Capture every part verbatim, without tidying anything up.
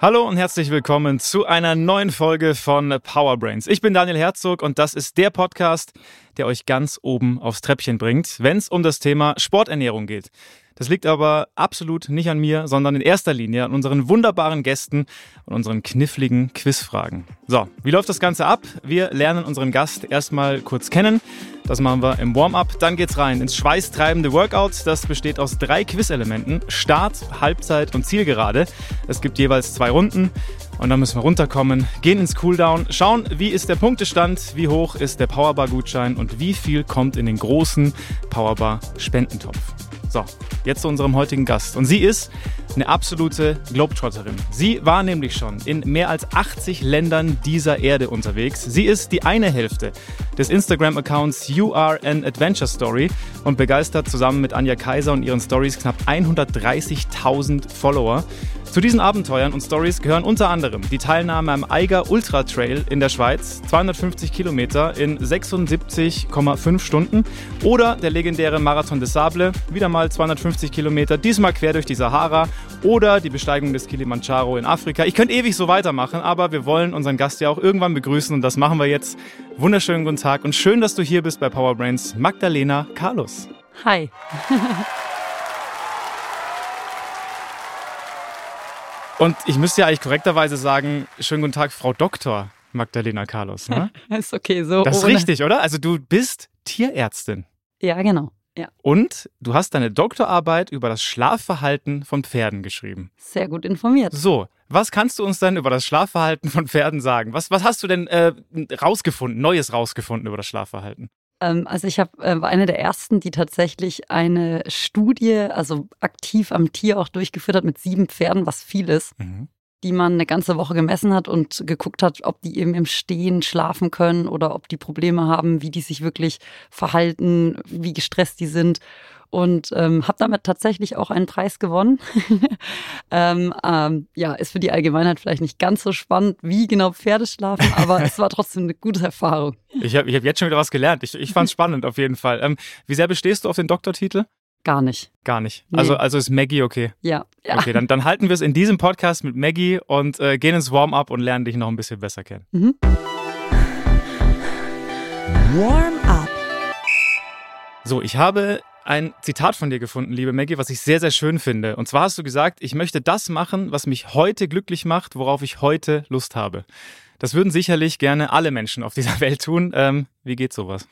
Hallo und herzlich willkommen zu einer neuen Folge von Powerbrains. Ich bin Daniel Herzog und das ist der Podcast, der euch ganz oben aufs Treppchen bringt, wenn es um das Thema Sporternährung geht. Das liegt aber absolut nicht an mir, sondern in erster Linie an unseren wunderbaren Gästen und unseren kniffligen Quizfragen. So, wie läuft das Ganze ab? Wir lernen unseren Gast erstmal kurz kennen. Das machen wir im Warm-up. Dann geht's rein ins schweißtreibende Workout. Das besteht aus drei Quizelementen: Start, Halbzeit und Zielgerade. Es gibt jeweils zwei Runden. Und dann müssen wir runterkommen, gehen ins Cooldown, schauen, wie ist der Punktestand, wie hoch ist der Powerbar-Gutschein und wie viel kommt in den großen Powerbar-Spendentopf. So, jetzt zu unserem heutigen Gast. Und sie ist eine absolute Globetrotterin. Sie war nämlich schon in mehr als achtzig Ländern dieser Erde unterwegs. Sie ist die eine Hälfte des Instagram-Accounts You Are an Adventure Story und begeistert zusammen mit Anja Kaiser und ihren Stories knapp hundertdreißigtausend Follower. Zu diesen Abenteuern und Stories gehören unter anderem die Teilnahme am Eiger Ultra Trail in der Schweiz, zweihundertfünfzig Kilometer in sechsundsiebzig Komma fünf Stunden, oder der legendäre Marathon des Sables, wieder mal zweihundertfünfzig Kilometer, diesmal quer durch die Sahara, oder die Besteigung des Kilimanjaro in Afrika. Ich könnte ewig so weitermachen, aber wir wollen unseren Gast ja auch irgendwann begrüßen und das machen wir jetzt. Wunderschönen guten Tag und schön, dass du hier bist bei Powerbrains, Magdalena Carlos. Hi. Und ich müsste ja eigentlich korrekterweise sagen, schönen guten Tag, Frau Doktor Magdalena Carlos. Ne? Ist okay so. Das ist ohne. richtig, oder? Also du bist Tierärztin. Ja, genau. Ja. Und du hast deine Doktorarbeit über das Schlafverhalten von Pferden geschrieben. Sehr gut informiert. So, was kannst du uns denn über das Schlafverhalten von Pferden sagen? Was, was hast du denn äh, rausgefunden, Neues rausgefunden über das Schlafverhalten? Ähm, also ich hab, äh, war eine der ersten, die tatsächlich eine Studie, also aktiv am Tier auch durchgeführt hat mit sieben Pferden, was viel ist, mhm. die man eine ganze Woche gemessen hat und geguckt hat, ob die eben im Stehen schlafen können oder ob die Probleme haben, wie die sich wirklich verhalten, wie gestresst die sind. Und ähm, habe damit tatsächlich auch einen Preis gewonnen. ähm, ähm, ja, ist für die Allgemeinheit vielleicht nicht ganz so spannend, wie genau Pferde schlafen, aber es war trotzdem eine gute Erfahrung. Ich habe ich hab jetzt schon wieder was gelernt. Ich, ich fand es spannend auf jeden Fall. Ähm, wie sehr bestehst du auf den Doktortitel? Gar nicht. Gar nicht. Nee. Also, also ist Maggie okay? Ja. ja. Okay, dann, dann halten wir es in diesem Podcast mit Maggie und äh, gehen ins Warm-up und lernen dich noch ein bisschen besser kennen. Mhm. Warm-up. So, ich habe ein Zitat von dir gefunden, liebe Maggie, was ich sehr, sehr schön finde. Und zwar hast du gesagt, ich möchte das machen, was mich heute glücklich macht, worauf ich heute Lust habe. Das würden sicherlich gerne alle Menschen auf dieser Welt tun. Ähm, wie geht sowas?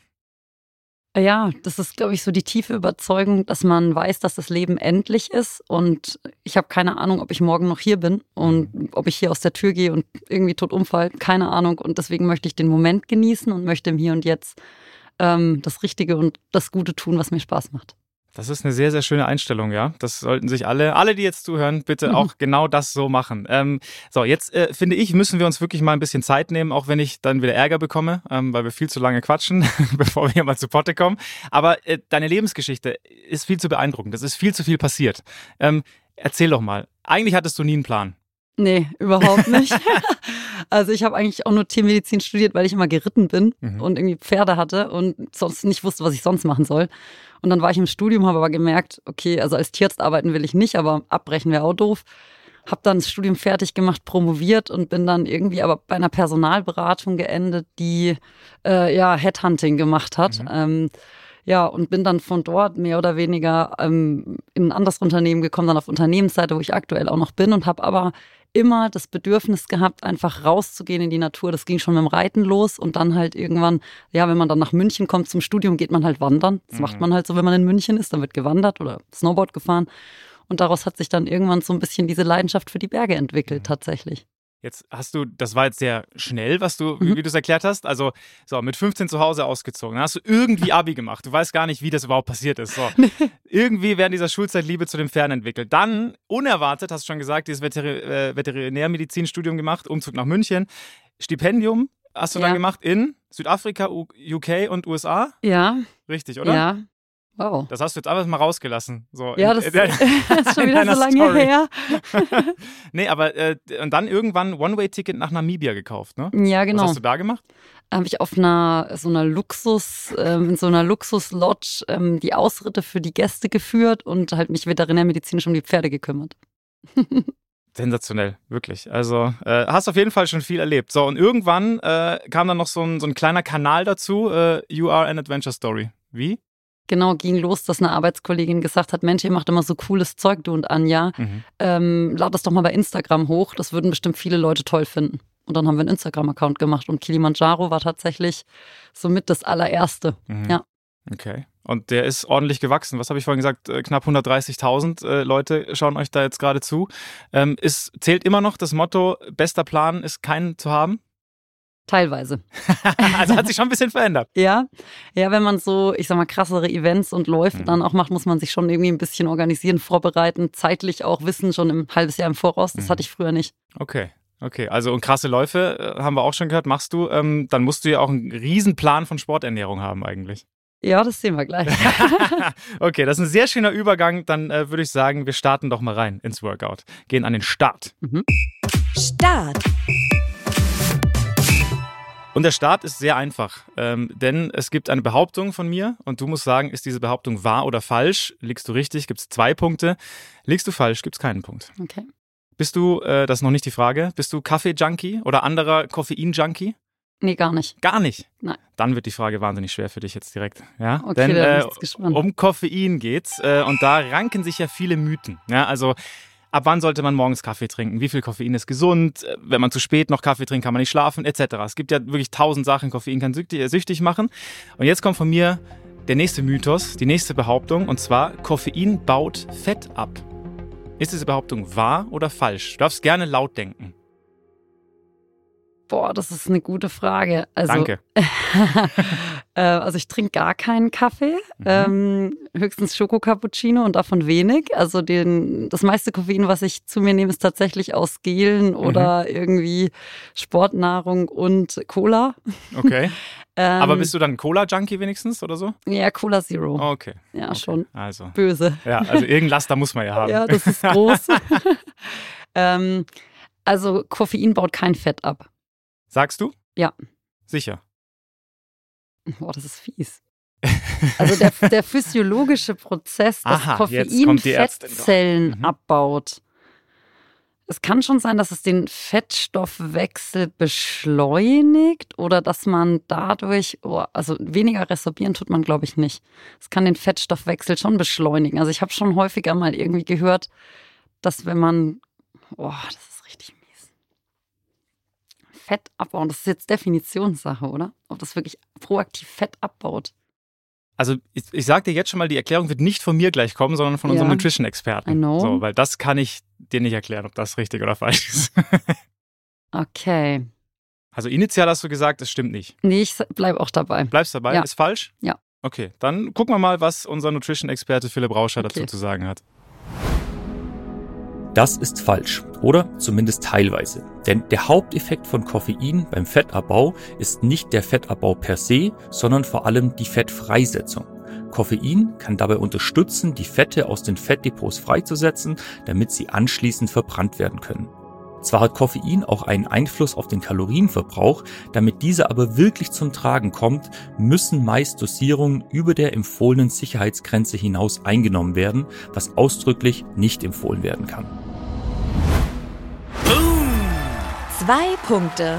Ja, das ist, glaube ich, so die tiefe Überzeugung, dass man weiß, dass das Leben endlich ist. Und ich habe keine Ahnung, ob ich morgen noch hier bin und ob ich hier aus der Tür gehe und irgendwie tot umfall. Keine Ahnung. Und deswegen möchte ich den Moment genießen und möchte im Hier und Jetzt ähm, das Richtige und das Gute tun, was mir Spaß macht. Das ist eine sehr, sehr schöne Einstellung, ja. Das sollten sich alle, alle, die jetzt zuhören, bitte auch genau das so machen. Ähm, so, jetzt äh, finde ich, müssen wir uns wirklich mal ein bisschen Zeit nehmen, auch wenn ich dann wieder Ärger bekomme, ähm, weil wir viel zu lange quatschen, bevor wir hier mal zu Potte kommen. Aber äh, deine Lebensgeschichte ist viel zu beeindruckend. Es ist viel zu viel passiert. Ähm, erzähl doch mal. Eigentlich hattest du nie einen Plan. Nee, überhaupt nicht. Also ich habe eigentlich auch nur Tiermedizin studiert, weil ich immer geritten bin mhm. und irgendwie Pferde hatte und sonst nicht wusste, was ich sonst machen soll. Und dann war ich im Studium, habe aber gemerkt, okay, also als Tierarzt arbeiten will ich nicht, aber abbrechen wäre auch doof. Habe dann das Studium fertig gemacht, promoviert und bin dann irgendwie aber bei einer Personalberatung geendet, die äh, ja Headhunting gemacht hat. Mhm. Ähm, Ja, und bin dann von dort mehr oder weniger ähm, in ein anderes Unternehmen gekommen, dann auf Unternehmensseite, wo ich aktuell auch noch bin, und habe aber immer das Bedürfnis gehabt, einfach rauszugehen in die Natur. Das ging schon mit dem Reiten los und dann halt irgendwann, ja, wenn man dann nach München kommt zum Studium, geht man halt wandern. Das mhm. macht man halt so, wenn man in München ist, dann wird gewandert oder Snowboard gefahren. Und daraus hat sich dann irgendwann so ein bisschen diese Leidenschaft für die Berge entwickelt, mhm. tatsächlich. Jetzt hast du, das war jetzt sehr schnell, was du, Mhm. wie du es erklärt hast. Also so mit fünfzehn zu Hause ausgezogen. Dann hast du irgendwie Abi gemacht. Du weißt gar nicht, wie das überhaupt passiert ist. So. Irgendwie während dieser Schulzeit Liebe zu den Pferden entwickelt. Dann, unerwartet, hast du schon gesagt, dieses Veter- äh, Veterinärmedizinstudium gemacht, Umzug nach München. Stipendium hast du Ja. dann gemacht in Südafrika, U- UK und U S A? Ja, Richtig, oder? ja. Wow. Das hast du jetzt einfach mal rausgelassen. So Ja, in- das, in- das ist schon in wieder deiner so lange Story. her. Nee, aber äh, und dann irgendwann One-Way-Ticket nach Namibia gekauft, ne? Ja, Was genau. hast du da gemacht? Habe ich auf einer so einer Luxus, ähm, in so einer Luxus-Lodge ähm, die Ausritte für die Gäste geführt und halt mich veterinärmedizinisch um die Pferde gekümmert. Sensationell, wirklich. Also äh, hast auf jeden Fall schon viel erlebt. So, und irgendwann äh, kam dann noch so ein, so ein kleiner Kanal dazu, äh, You Are an Adventure Story. Wie? Genau, ging los, dass eine Arbeitskollegin gesagt hat, Mensch, ihr macht immer so cooles Zeug, du und Anja. Mhm. Ähm, lad das doch mal bei Instagram hoch, das würden bestimmt viele Leute toll finden. Und dann haben wir einen Instagram-Account gemacht und Kilimanjaro war tatsächlich somit das allererste. Mhm. Ja. Okay. Und der ist ordentlich gewachsen. Was habe ich vorhin gesagt? Äh, knapp hundertdreißigtausend äh, Leute schauen euch da jetzt gerade zu. Ähm, ist, zählt immer noch das Motto, bester Plan ist keinen zu haben? Teilweise. Also hat sich schon ein bisschen verändert. Ja, ja, wenn man so, ich sag mal, krassere Events und Läufe Mhm. dann auch macht, muss man sich schon irgendwie ein bisschen organisieren, vorbereiten, zeitlich auch wissen, schon ein halbes Jahr im Voraus. Das Mhm. hatte ich früher nicht. Okay. Okay, also und krasse Läufe, äh, haben wir auch schon gehört, machst du, ähm, dann musst du ja auch einen Riesenplan von Sporternährung haben eigentlich. Ja, das sehen wir gleich. Okay, das ist ein sehr schöner Übergang. Dann äh, würde ich sagen, wir starten doch mal rein ins Workout. Gehen an den Start. Mhm. Start. Und der Start ist sehr einfach, ähm, denn es gibt eine Behauptung von mir und du musst sagen, ist diese Behauptung wahr oder falsch? Liegst du richtig, gibt es zwei Punkte. Liegst du falsch, gibt es keinen Punkt. Okay. Bist du, äh, das ist noch nicht die Frage, bist du Kaffee-Junkie oder anderer Koffein-Junkie? Nee, gar nicht. Gar nicht? Nein. Dann wird die Frage wahnsinnig schwer für dich jetzt direkt. Ja? Okay, Denn dann bin äh, ich jetzt gespannt. um Koffein geht's äh, und da ranken sich ja viele Mythen. Ja? Also ab wann sollte man morgens Kaffee trinken? Wie viel Koffein ist gesund? Wenn man zu spät noch Kaffee trinkt, kann man nicht schlafen, et cetera. Es gibt ja wirklich tausend Sachen, Koffein kann süchtig, süchtig machen. Und jetzt kommt von mir der nächste Mythos, die nächste Behauptung und zwar, Koffein baut Fett ab. Ist diese Behauptung wahr oder falsch? Du darfst gerne laut denken. Boah, das ist eine gute Frage. Also, Danke. äh, also ich trinke gar keinen Kaffee, Mhm. ähm, höchstens Schoko-Cappuccino und davon wenig. Also den, das meiste Koffein, was ich zu mir nehme, ist tatsächlich aus Gelen oder irgendwie Sportnahrung und Cola. Okay. Ähm, Aber bist du dann Cola-Junkie wenigstens oder so? Ja, Cola Zero. Okay. Ja, okay. schon. Also, Böse. ja, also irgendein Laster muss man ja haben. Ja, das ist groß. ähm, also Koffein baut kein Fett ab. Sagst du? Ja. Sicher. Boah, das ist fies. Also der, der physiologische Prozess, dass Aha, jetzt Koffein kommt die Ärztin doch. Fettzellen Mhm. abbaut. Es kann schon sein, dass es den Fettstoffwechsel beschleunigt oder dass man dadurch, oh, also weniger resorbieren tut man, glaube ich, nicht. Es kann den Fettstoffwechsel schon beschleunigen. Also ich habe schon häufiger mal irgendwie gehört, dass wenn man, oh, das ist richtig mies. Fett abbauen, das ist jetzt Definitionssache, oder? Ob das wirklich proaktiv Fett abbaut. Also ich, ich sag dir jetzt schon mal, die Erklärung wird nicht von mir gleich kommen, sondern von unserem Ja. Nutrition-Experten. I know. So, weil das kann ich dir nicht erklären, ob das richtig oder falsch ist. Okay. Also initial hast du gesagt, es stimmt nicht. Nee, ich bleibe auch dabei. Bleibst dabei? Ja. Ist falsch? Ja. Okay, dann gucken wir mal, was unser Nutrition-Experte Philipp Rauscher Okay. dazu zu sagen hat. Das ist falsch oder zumindest teilweise. Denn der Haupteffekt von Koffein beim Fettabbau ist nicht der Fettabbau per se, sondern vor allem die Fettfreisetzung. Koffein kann dabei unterstützen, die Fette aus den Fettdepots freizusetzen, damit sie anschließend verbrannt werden können. Zwar hat Koffein auch einen Einfluss auf den Kalorienverbrauch, damit dieser aber wirklich zum Tragen kommt, müssen meist Dosierungen über der empfohlenen Sicherheitsgrenze hinaus eingenommen werden, was ausdrücklich nicht empfohlen werden kann. Zwei Punkte.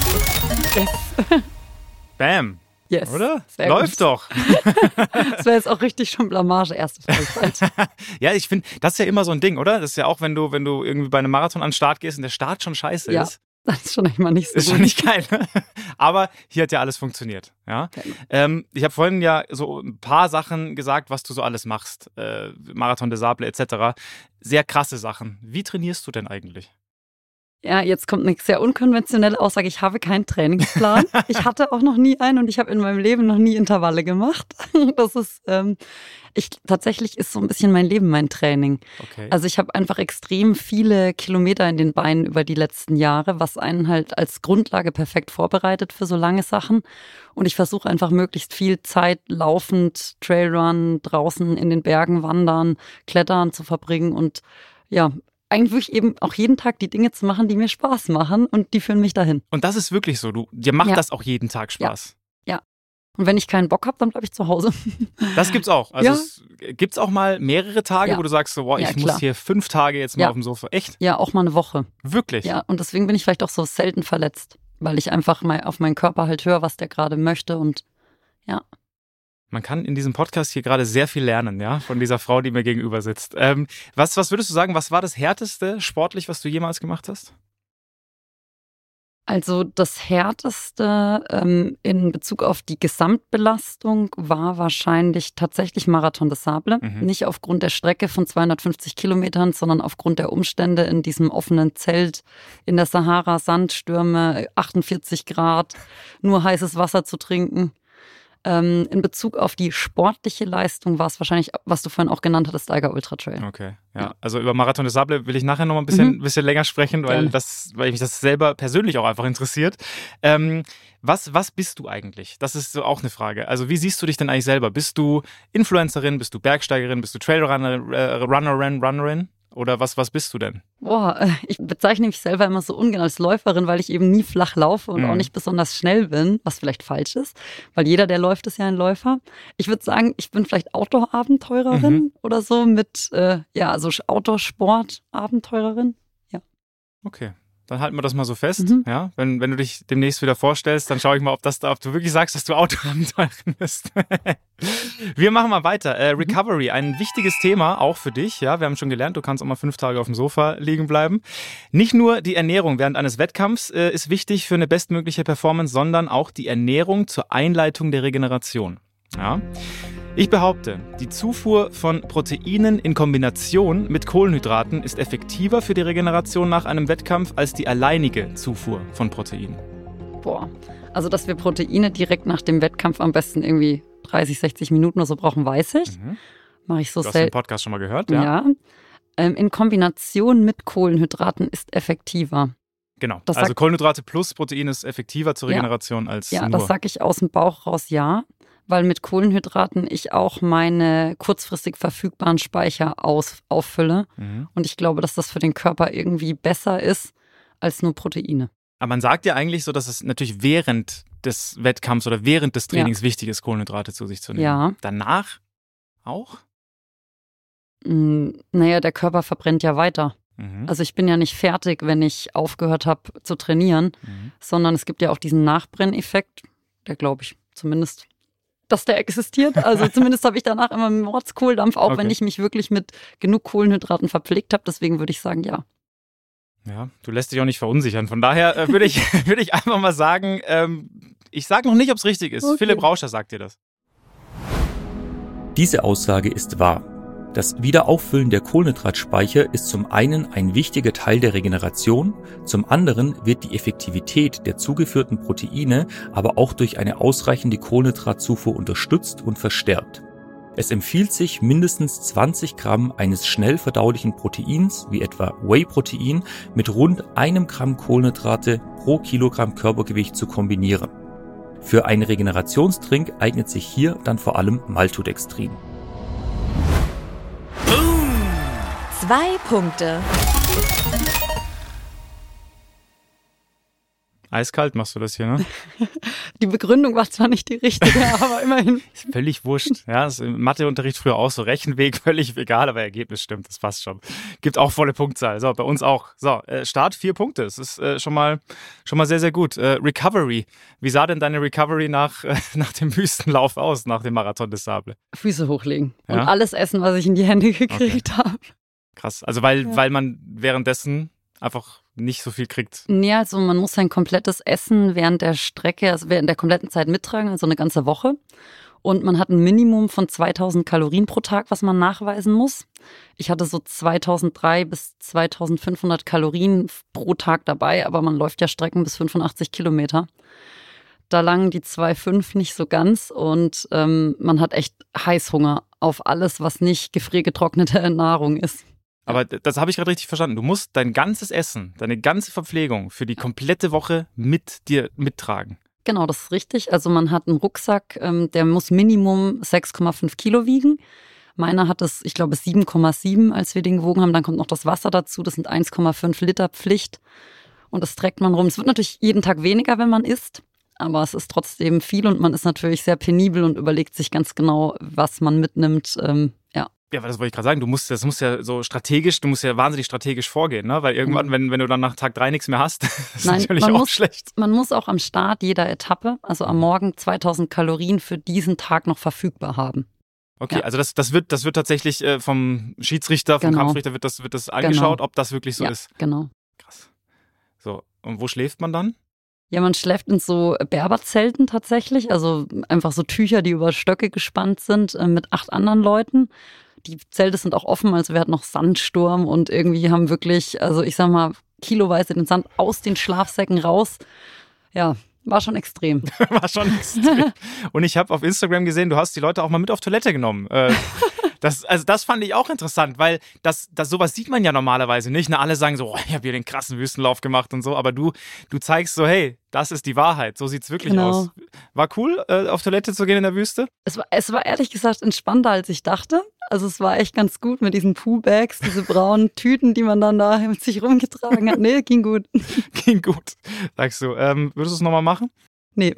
Bam, Yes. oder? Sehr Läuft gut. doch. Das wäre jetzt auch richtig schon Blamage, erste Frage. Ja, ich finde, das ist ja immer so ein Ding, oder? Das ist ja auch, wenn du, wenn du irgendwie bei einem Marathon an den Start gehst und der Start schon scheiße Ja, ist. Das ist schon echt mal nicht so Ist gut. schon nicht geil, ne? Aber hier hat ja alles funktioniert. Ja? Genau. Ähm, ich habe vorhin ja so ein paar Sachen gesagt, was du so alles machst. Äh, Marathon des Sables et cetera. Sehr krasse Sachen. Wie trainierst du denn eigentlich? Ja, jetzt kommt eine sehr unkonventionelle Aussage. Ich habe keinen Trainingsplan. Ich hatte auch noch nie einen und ich habe in meinem Leben noch nie Intervalle gemacht. Das ist, ähm, ich tatsächlich ist so ein bisschen mein Leben mein Training. Okay. Also ich habe einfach extrem viele Kilometer in den Beinen über die letzten Jahre, was einen halt als Grundlage perfekt vorbereitet für so lange Sachen. Und ich versuche einfach möglichst viel Zeit laufend, Trailrun, draußen in den Bergen wandern, klettern zu verbringen und ja, eigentlich wirklich eben auch jeden Tag die Dinge zu machen, die mir Spaß machen und die führen mich dahin. Und das ist wirklich so. Du, dir macht Ja. das auch jeden Tag Spaß. Ja. Und wenn ich keinen Bock habe, dann bleibe ich zu Hause. Das gibt's auch. Also Ja. es gibt's auch mal mehrere Tage, Ja. wo du sagst, so, boah, Ja, ich klar. muss hier fünf Tage jetzt mal Ja. auf dem Sofa. Echt? Ja, auch mal eine Woche. Wirklich? Ja, und deswegen bin ich vielleicht auch so selten verletzt, weil ich einfach mal auf meinen Körper halt höre, was der gerade möchte und ja. Man kann in diesem Podcast hier gerade sehr viel lernen, ja, von dieser Frau, die mir gegenüber sitzt. Ähm, was, was würdest du sagen, was war das Härteste sportlich, was du jemals gemacht hast? Also das Härteste ähm, in Bezug auf die Gesamtbelastung war wahrscheinlich tatsächlich Marathon des Sables. Mhm. Nicht aufgrund der Strecke von zweihundertfünfzig Kilometern, sondern aufgrund der Umstände in diesem offenen Zelt in der Sahara, Sandstürme, achtundvierzig Grad, nur heißes Wasser zu trinken. Ähm, in Bezug auf die sportliche Leistung war es wahrscheinlich, was du vorhin auch genannt hattest, Eiger Ultra Trail. Okay, ja. Also über Marathon des Sables will ich nachher noch mal ein bisschen, Mhm. bisschen länger sprechen, weil, Gerne. das, weil mich das selber persönlich auch einfach interessiert. Ähm, was, was bist du eigentlich? Das ist so auch eine Frage. Also wie siehst du dich denn eigentlich selber? Bist du Influencerin, bist du Bergsteigerin, bist du Trailrunner, äh, Runnerin, Runnerin? Oder was, was bist du denn? Boah, äh, ich bezeichne mich selber immer so ungern als Läuferin, weil ich eben nie flach laufe und Mhm. auch nicht besonders schnell bin, was vielleicht falsch ist, weil jeder, der läuft, ist ja ein Läufer. Ich würde sagen, ich bin vielleicht Outdoor-Abenteurerin Mhm. oder so mit, äh, ja, also Outdoor-Sport-Abenteurerin. Okay. Dann halten wir das mal so fest. Mhm. Ja, wenn, wenn du dich demnächst wieder vorstellst, dann schaue ich mal, ob, das da, ob du wirklich sagst, dass du Autoabenteurerin bist. Wir machen mal weiter. Äh, Recovery, ein wichtiges Thema, auch für dich. Ja, wir haben schon gelernt, du kannst auch mal fünf Tage auf dem Sofa liegen bleiben. Nicht nur die Ernährung während eines Wettkampfs äh, ist wichtig für eine bestmögliche Performance, sondern auch die Ernährung zur Einleitung der Regeneration. Ja. Ich behaupte, die Zufuhr von Proteinen in Kombination mit Kohlenhydraten ist effektiver für die Regeneration nach einem Wettkampf als die alleinige Zufuhr von Proteinen. Boah, also dass wir Proteine direkt nach dem Wettkampf am besten irgendwie dreißig, sechzig Minuten oder so brauchen, weiß ich. Mhm. Mache ich so Du hast den selten. Podcast schon mal gehört, Ja. ja? Ähm, in Kombination mit Kohlenhydraten ist effektiver. Genau. Das Also sagt- Kohlenhydrate plus Protein ist effektiver zur Ja. Regeneration als Ja, nur. das sage ich aus dem Bauch raus, ja. Weil mit Kohlenhydraten ich auch meine kurzfristig verfügbaren Speicher aus, auffülle. Mhm. Und ich glaube, dass das für den Körper irgendwie besser ist als nur Proteine. Aber man sagt ja eigentlich so, dass es natürlich während des Wettkampfs oder während des Trainings wichtig ist, Kohlenhydrate zu sich zu nehmen. Ja. Danach auch? Mm, naja, der Körper verbrennt ja weiter. Mhm. Also ich bin ja nicht fertig, wenn ich aufgehört habe zu trainieren, Mhm. sondern es gibt ja auch diesen Nachbrenneffekt, der glaube ich zumindest, dass der existiert. Also zumindest habe ich danach immer einen Mordskohldampf, auch Okay. wenn ich mich wirklich mit genug Kohlenhydraten verpflegt habe. Deswegen würde ich sagen, ja. Ja, du lässt dich auch nicht verunsichern. Von daher äh, würde ich, würde ich einfach mal sagen, ähm, ich sage noch nicht, ob es richtig ist. Okay. Philipp Rauscher sagt dir das. Diese Aussage ist wahr. Das Wiederauffüllen der Kohlenhydratspeicher ist zum einen ein wichtiger Teil der Regeneration, zum anderen wird die Effektivität der zugeführten Proteine aber auch durch eine ausreichende Kohlenhydratzufuhr unterstützt und verstärkt. Es empfiehlt sich, mindestens zwanzig Gramm eines schnell verdaulichen Proteins, wie etwa Whey-Protein, mit rund einem Gramm Kohlenhydrate pro Kilogramm Körpergewicht zu kombinieren. Für einen Regenerationstrink eignet sich hier dann vor allem Maltodextrin. Zwei Punkte. Eiskalt machst du das hier, ne? Die Begründung war zwar nicht die richtige, aber immerhin. Ist völlig wurscht. Ja, ist im Matheunterricht früher auch so. Rechenweg völlig egal, aber Ergebnis stimmt, das passt schon. Gibt auch volle Punktzahl. So, bei uns auch. So, äh, Start vier Punkte. Das ist äh, schon mal schon mal sehr, sehr gut. Äh, Recovery. Wie sah denn deine Recovery nach, äh, nach dem Wüstenlauf aus, nach dem Marathon des Sables? Füße hochlegen und Ja? alles essen, was ich in die Hände gekriegt habe. Krass. Also weil, Ja. weil man währenddessen einfach nicht so viel kriegt. Nee, also man muss sein komplettes Essen während der Strecke, also während der kompletten Zeit mittragen, also eine ganze Woche. Und man hat ein Minimum von zweitausend Kalorien pro Tag, was man nachweisen muss. Ich hatte so zweitausenddreihundert bis zweitausendfünfhundert Kalorien pro Tag dabei, aber man läuft ja Strecken bis fünfundachtzig Kilometer. Da langen die zwei Komma fünf nicht so ganz und ähm, man hat echt Heißhunger auf alles, was nicht gefriergetrocknete Nahrung ist. Aber das habe ich gerade richtig verstanden. Du musst dein ganzes Essen, deine ganze Verpflegung für die komplette Woche mit dir mittragen. Genau, das ist richtig. Also man hat einen Rucksack, ähm, der muss Minimum sechs Komma fünf Kilo wiegen. Meiner hat es, ich glaube, sieben Komma sieben, als wir den gewogen haben. Dann kommt noch das Wasser dazu. Das sind eins Komma fünf Liter Pflicht. Und das trägt man rum. Es wird natürlich jeden Tag weniger, wenn man isst. aber es ist trotzdem viel und man ist natürlich sehr penibel und überlegt sich ganz genau, was man mitnimmt. Ähm, ja. Ja, aber das wollte ich gerade sagen, du musst, das musst ja so strategisch, du musst ja wahnsinnig strategisch vorgehen, ne? Weil irgendwann, mhm. wenn, wenn du dann nach Tag drei nichts mehr hast, ist Nein, natürlich man auch muss, schlecht. Man muss auch am Start jeder Etappe, also am Morgen zweitausend Kalorien für diesen Tag noch verfügbar haben. Okay, ja. also das, das wird, das wird tatsächlich äh, vom Schiedsrichter, vom genau. Kampfrichter wird das, wird das angeschaut, genau. ob das wirklich so ja, ist. Genau. Krass. So, und wo schläft man dann? Ja, man schläft in so Berberzelten tatsächlich, also einfach so Tücher, die über Stöcke gespannt sind, äh, mit acht anderen Leuten. Die Zelte sind auch offen, also wir hatten noch Sandsturm und irgendwie haben wirklich, also ich sag mal, kiloweise den Sand aus den Schlafsäcken raus. Ja, war schon extrem. War schon extrem. Und ich habe auf Instagram gesehen, du hast die Leute auch mal mit auf Toilette genommen. Äh, das, also das fand ich auch interessant, weil das, das sowas sieht man ja normalerweise nicht. Na, alle sagen so, oh, ich habe hier den krassen Wüstenlauf gemacht und so, aber du, du zeigst so, hey, das ist die Wahrheit. So sieht's wirklich genau. aus. War cool, äh, auf Toilette zu gehen in der Wüste? Es war, es war ehrlich gesagt entspannter, als ich dachte. Also es war echt ganz gut mit diesen Poo-Bags, diese braunen Tüten, die man dann da mit sich rumgetragen hat. Nee, ging gut. Ging gut, sagst du. Ähm, würdest du es nochmal machen? Nee,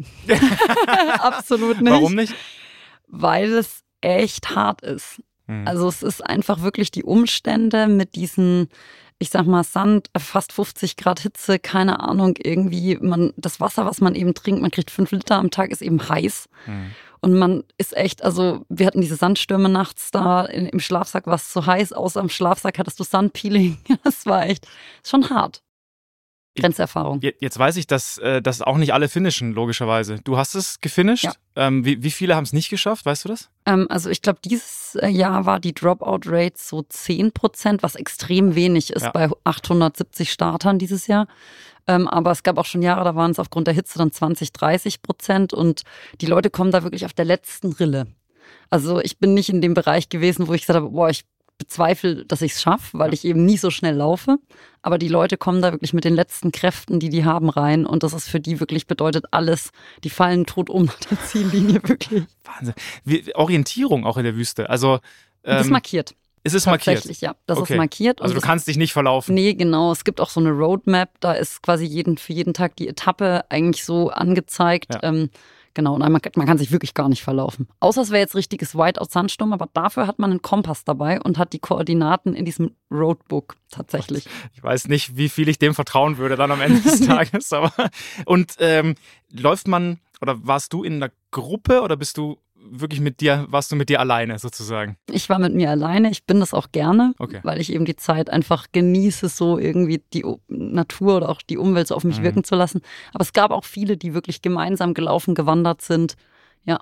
absolut nicht. Warum nicht? Weil es echt hart ist. Hm. Also es ist einfach wirklich die Umstände mit diesen, ich sag mal, Sand, fast fünfzig Grad Hitze, keine Ahnung, irgendwie, man, das Wasser, was man eben trinkt, man kriegt fünf Liter am Tag, ist eben heiß. Hm. Und man ist echt, also wir hatten diese Sandstürme nachts da, in, im Schlafsack war es zu heiß, außer im Schlafsack hattest du Sandpeeling. Das war echt schon hart. Grenzerfahrung. Jetzt weiß ich, dass äh, das auch nicht alle finishen, logischerweise. Du hast es gefinisht. Ja. Ähm, wie, wie viele haben es nicht geschafft, weißt du das? Ähm, also ich glaube, dieses Jahr war die Dropout-Rate so zehn Prozent, was extrem wenig ist ja. bei achthundertsiebzig Startern dieses Jahr. Ähm, aber es gab auch schon Jahre, da waren es aufgrund der Hitze dann zwanzig, dreißig Prozent und die Leute kommen da wirklich auf der letzten Rille. Also ich bin nicht in dem Bereich gewesen, wo ich gesagt habe, boah, ich bezweifle, dass ich es schaffe, weil ja. ich eben nie so schnell laufe. Aber die Leute kommen da wirklich mit den letzten Kräften, die die haben, rein. Und das ist für die wirklich bedeutet alles. Die fallen tot um nach der Ziellinie, wirklich. Wahnsinn. Wie, Orientierung auch in der Wüste. Also ähm, das ist markiert. Ist es markiert? Tatsächlich, ja. Das okay. ist markiert. Also du kannst dich nicht verlaufen? Nee, genau. Es gibt auch so eine Roadmap. Da ist quasi jeden, für jeden Tag die Etappe eigentlich so angezeigt. Ja. Ähm, Genau, und man, man kann sich wirklich gar nicht verlaufen. Außer es wäre jetzt richtiges Whiteout-Sandsturm, aber dafür hat man einen Kompass dabei und hat die Koordinaten in diesem Roadbook tatsächlich. Ich weiß nicht, wie viel ich dem vertrauen würde dann am Ende des Tages. Aber und ähm, läuft man, oder warst du in einer Gruppe oder bist du wirklich mit dir, warst du mit dir alleine sozusagen? Ich war mit mir alleine, ich bin das auch gerne, okay. weil ich eben die Zeit einfach genieße, so irgendwie die Natur oder auch die Umwelt so auf mich mhm. wirken zu lassen. Aber es gab auch viele, die wirklich gemeinsam gelaufen, gewandert sind. Ja.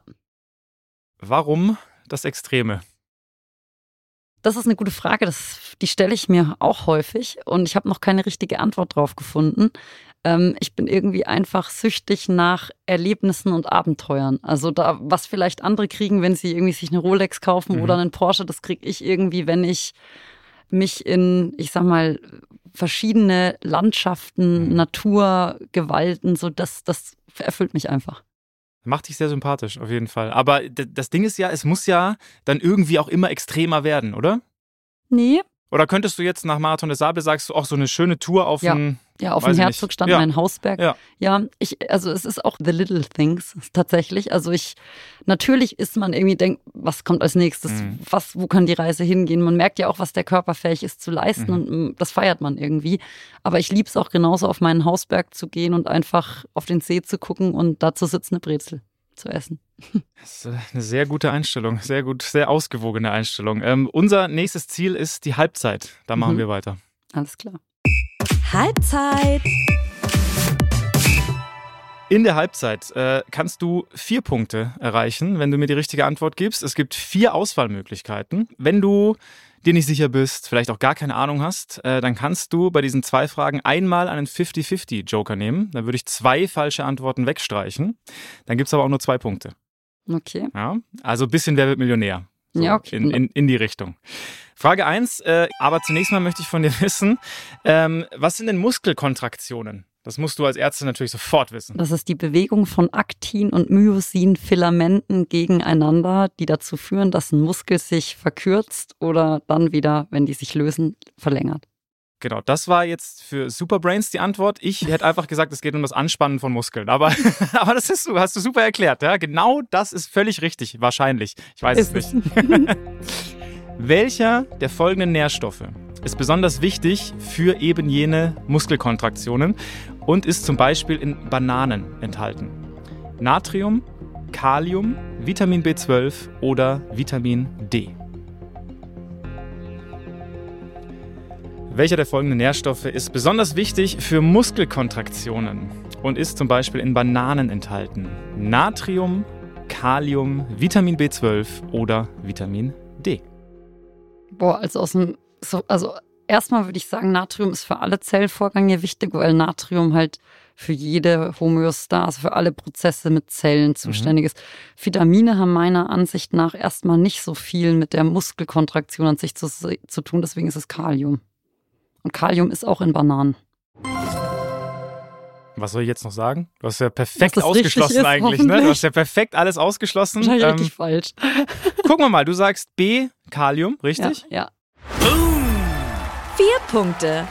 Warum das Extreme? Das ist eine gute Frage, das, die stelle ich mir auch häufig und ich habe noch keine richtige Antwort drauf gefunden. Ähm, ich bin irgendwie einfach süchtig nach Erlebnissen und Abenteuern. Also da, was vielleicht andere kriegen, wenn sie irgendwie sich eine Rolex kaufen mhm. oder einen Porsche, das kriege ich irgendwie, wenn ich mich in, ich sag mal, verschiedene Landschaften, mhm. Natur, Gewalten, so das, das erfüllt mich einfach. Macht dich sehr sympathisch, auf jeden Fall. Aber d- das Ding ist ja, es muss ja dann irgendwie auch immer extremer werden, oder? Nee. Oder könntest du jetzt nach Marathon des Sables, sagst du, auch so eine schöne Tour auf ja. den... Ja, auf dem Herzogstand, ja. mein Hausberg. Ja. ja, ich, also es ist auch the little things tatsächlich. Also ich, natürlich ist man irgendwie denkt, was kommt als nächstes? Mhm. Was, wo kann die Reise hingehen? Man merkt ja auch, was der Körper fähig ist zu leisten mhm. und das feiert man irgendwie. Aber ich liebe es auch genauso, auf meinen Hausberg zu gehen und einfach auf den See zu gucken und da zu sitzen, eine Brezel zu essen. Das ist eine sehr gute Einstellung, sehr gut, sehr ausgewogene Einstellung. Ähm, unser nächstes Ziel ist die Halbzeit. Da machen mhm. wir weiter. Alles klar. Halbzeit. In der Halbzeit äh, kannst du vier Punkte erreichen, wenn du mir die richtige Antwort gibst. Es gibt vier Auswahlmöglichkeiten. Wenn du dir nicht sicher bist, vielleicht auch gar keine Ahnung hast, äh, dann kannst du bei diesen zwei Fragen einmal einen fünfzig fünfzig Joker nehmen. Dann würde ich zwei falsche Antworten wegstreichen. Dann gibt es aber auch nur zwei Punkte. Okay. Ja, also ein bisschen Wer wird Millionär. So, ja, okay. In, in, in die Richtung. Frage eins, äh, aber zunächst mal möchte ich von dir wissen, ähm, was sind denn Muskelkontraktionen? Das musst du als Ärztin natürlich sofort wissen. Das ist die Bewegung von Aktin- und Myosin-Filamenten gegeneinander, die dazu führen, dass ein Muskel sich verkürzt oder dann wieder, wenn die sich lösen, verlängert. Genau, das war jetzt für Superbrains die Antwort. Ich hätte einfach gesagt, es geht um das Anspannen von Muskeln. Aber, aber das ist, hast du super erklärt. Ja? Genau das ist völlig richtig, wahrscheinlich. Ich weiß ist es nicht. Welcher der folgenden Nährstoffe ist besonders wichtig für eben jene Muskelkontraktionen und ist zum Beispiel in Bananen enthalten? Natrium, Kalium, Vitamin B zwölf oder Vitamin D? Welcher der folgenden Nährstoffe ist besonders wichtig für Muskelkontraktionen und ist zum Beispiel in Bananen enthalten? Natrium, Kalium, Vitamin B zwölf oder Vitamin D? Boah, also aus dem, so, also erstmal würde ich sagen, Natrium ist für alle Zellvorgänge wichtig, weil Natrium halt für jede Homöostase, für alle Prozesse mit Zellen zuständig ist. Mhm. Vitamine haben meiner Ansicht nach erstmal nicht so viel mit der Muskelkontraktion an sich zu, zu tun, deswegen ist es Kalium. Und Kalium ist auch in Bananen. Was soll ich jetzt noch sagen? Du hast ja perfekt das ausgeschlossen ist, eigentlich, ne? Du hast ja perfekt alles ausgeschlossen. Wahrscheinlich ähm, richtig falsch. Gucken wir mal, du sagst B, Kalium, richtig? Ja. ja. Vier Punkte.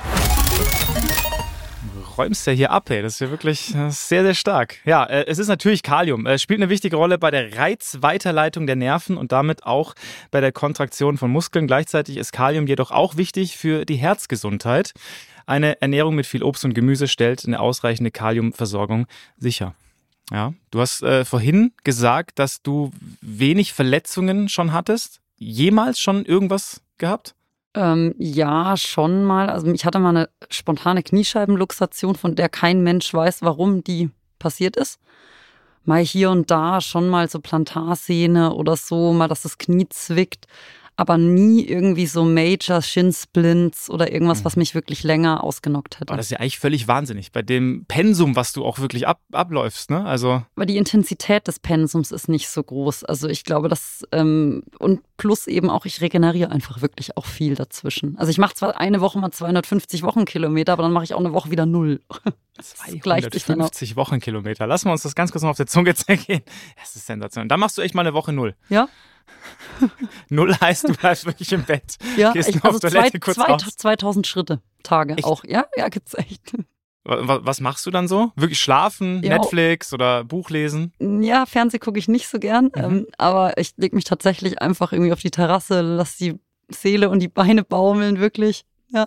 Du räumst ja hier ab, ey. Das ist ja wirklich das ist sehr, sehr stark. Ja, äh, es ist natürlich Kalium. Es spielt eine wichtige Rolle bei der Reizweiterleitung der Nerven und damit auch bei der Kontraktion von Muskeln. Gleichzeitig ist Kalium jedoch auch wichtig für die Herzgesundheit. Eine Ernährung mit viel Obst und Gemüse stellt eine ausreichende Kaliumversorgung sicher. Ja, du hast äh, vorhin gesagt, dass du wenig Verletzungen schon hattest. Jemals schon irgendwas gehabt? Ähm, ja, schon mal. Also ich hatte mal eine spontane Kniescheibenluxation, von der kein Mensch weiß, warum die passiert ist. Mal hier und da schon mal so Plantarsehne oder so, mal, dass das Knie zwickt. Aber nie irgendwie so Major Shin-Splints oder irgendwas, was mich wirklich länger ausgenockt hätte. Aber das ist ja eigentlich völlig wahnsinnig bei dem Pensum, was du auch wirklich ab, abläufst, ne? Also aber die Intensität des Pensums ist nicht so groß. Also ich glaube, das ähm, und plus eben auch, ich regeneriere einfach wirklich auch viel dazwischen. Also ich mache zwar eine Woche mal zweihundertfünfzig Wochenkilometer, aber dann mache ich auch eine Woche wieder null. zweihundertfünfzig Wochenkilometer. Lassen wir uns das ganz kurz noch auf der Zunge zergehen. Das ist sensationell. Dann machst du echt mal eine Woche null. Ja. Null heißt, du bleibst wirklich im Bett. Ja, gehst ich, nur also auf Toilette zwei, kurz zwei, raus. zweitausend Schritte, Tage echt? Auch. Ja, ja, gibt's echt. Was, was machst du dann so? Wirklich schlafen, ja, Netflix oder Buch lesen? Ja, Fernsehen gucke ich nicht so gern, mhm. ähm, aber ich lege mich tatsächlich einfach irgendwie auf die Terrasse, lass die Seele und die Beine baumeln, wirklich, ja.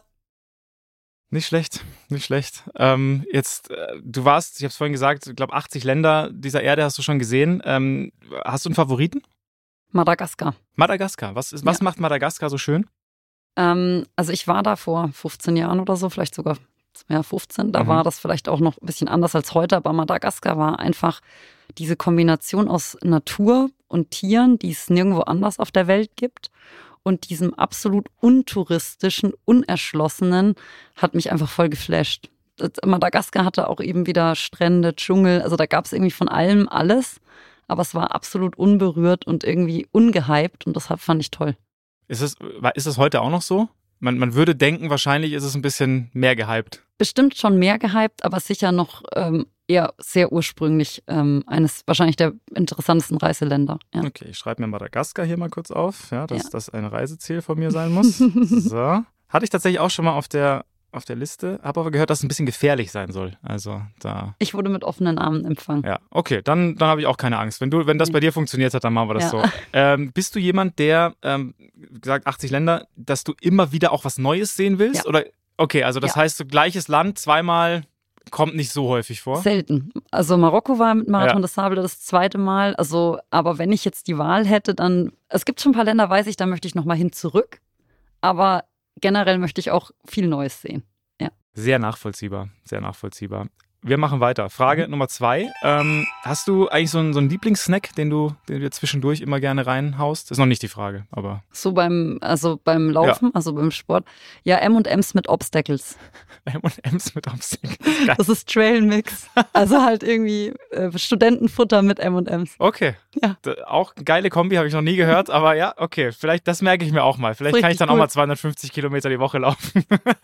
Nicht schlecht, nicht schlecht. Ähm, jetzt, äh, du warst, ich habe es vorhin gesagt, ich glaube achtzig Länder dieser Erde hast du schon gesehen. Ähm, hast du einen Favoriten? Madagaskar. Madagaskar, was, ist, was ja. macht Madagaskar so schön? Ähm, also ich war da vor fünfzehn Jahren oder so, vielleicht sogar ja, fünfzehn. Da mhm. war das vielleicht auch noch ein bisschen anders als heute, aber Madagaskar war einfach diese Kombination aus Natur und Tieren, die es nirgendwo anders auf der Welt gibt. Und diesem absolut untouristischen, unerschlossenen hat mich einfach voll geflasht. Madagaskar hatte auch eben wieder Strände, Dschungel, also da gab es irgendwie von allem alles, aber es war absolut unberührt und irgendwie ungehypt und deshalb fand ich toll. Ist es, ist es heute auch noch so? Man, man würde denken, wahrscheinlich ist es ein bisschen mehr gehypt. Bestimmt schon mehr gehypt, aber sicher noch ähm, eher sehr ursprünglich ähm, eines wahrscheinlich der interessantesten Reiseländer. Ja. Okay, ich schreibe mir Madagaskar hier mal kurz auf, ja, dass ja. das ein Reiseziel von mir sein muss. So. Hatte ich tatsächlich auch schon mal auf der, auf der Liste, habe aber gehört, dass es ein bisschen gefährlich sein soll. Also da. Ich wurde mit offenen Armen empfangen. Ja, okay, dann, dann habe ich auch keine Angst. Wenn du, wenn das bei dir funktioniert hat, dann machen wir das ja. so. Ähm, bist du jemand, der, ähm, gesagt achtzig Länder, dass du immer wieder auch was Neues sehen willst? Ja. Oder okay, also das ja. heißt, so gleiches Land zweimal kommt nicht so häufig vor? Selten. Also Marokko war mit Marathon ja. des Sables das zweite Mal. Also, aber wenn ich jetzt die Wahl hätte, dann, es gibt schon ein paar Länder, weiß ich, da möchte ich nochmal hin zurück. Aber generell möchte ich auch viel Neues sehen. Ja. Sehr nachvollziehbar, sehr nachvollziehbar. Wir machen weiter. Frage mhm. Nummer zwei. Ähm, hast du eigentlich so einen, so einen Lieblingssnack, den du, den du dir zwischendurch immer gerne reinhaust? Das ist noch nicht die Frage, aber. So beim, also beim Laufen, ja. also beim Sport. Ja, M und M's mit Obstacles. M und M's mit Obstacles. Geil. Das ist Trail-Mix. Also halt irgendwie äh, Studentenfutter mit M und M's. Okay. Ja. Da, auch eine geile Kombi, habe ich noch nie gehört, aber ja, okay. Vielleicht, das merke ich mir auch mal. Vielleicht kann ich dann cool. auch mal zweihundertfünfzig Kilometer die Woche laufen.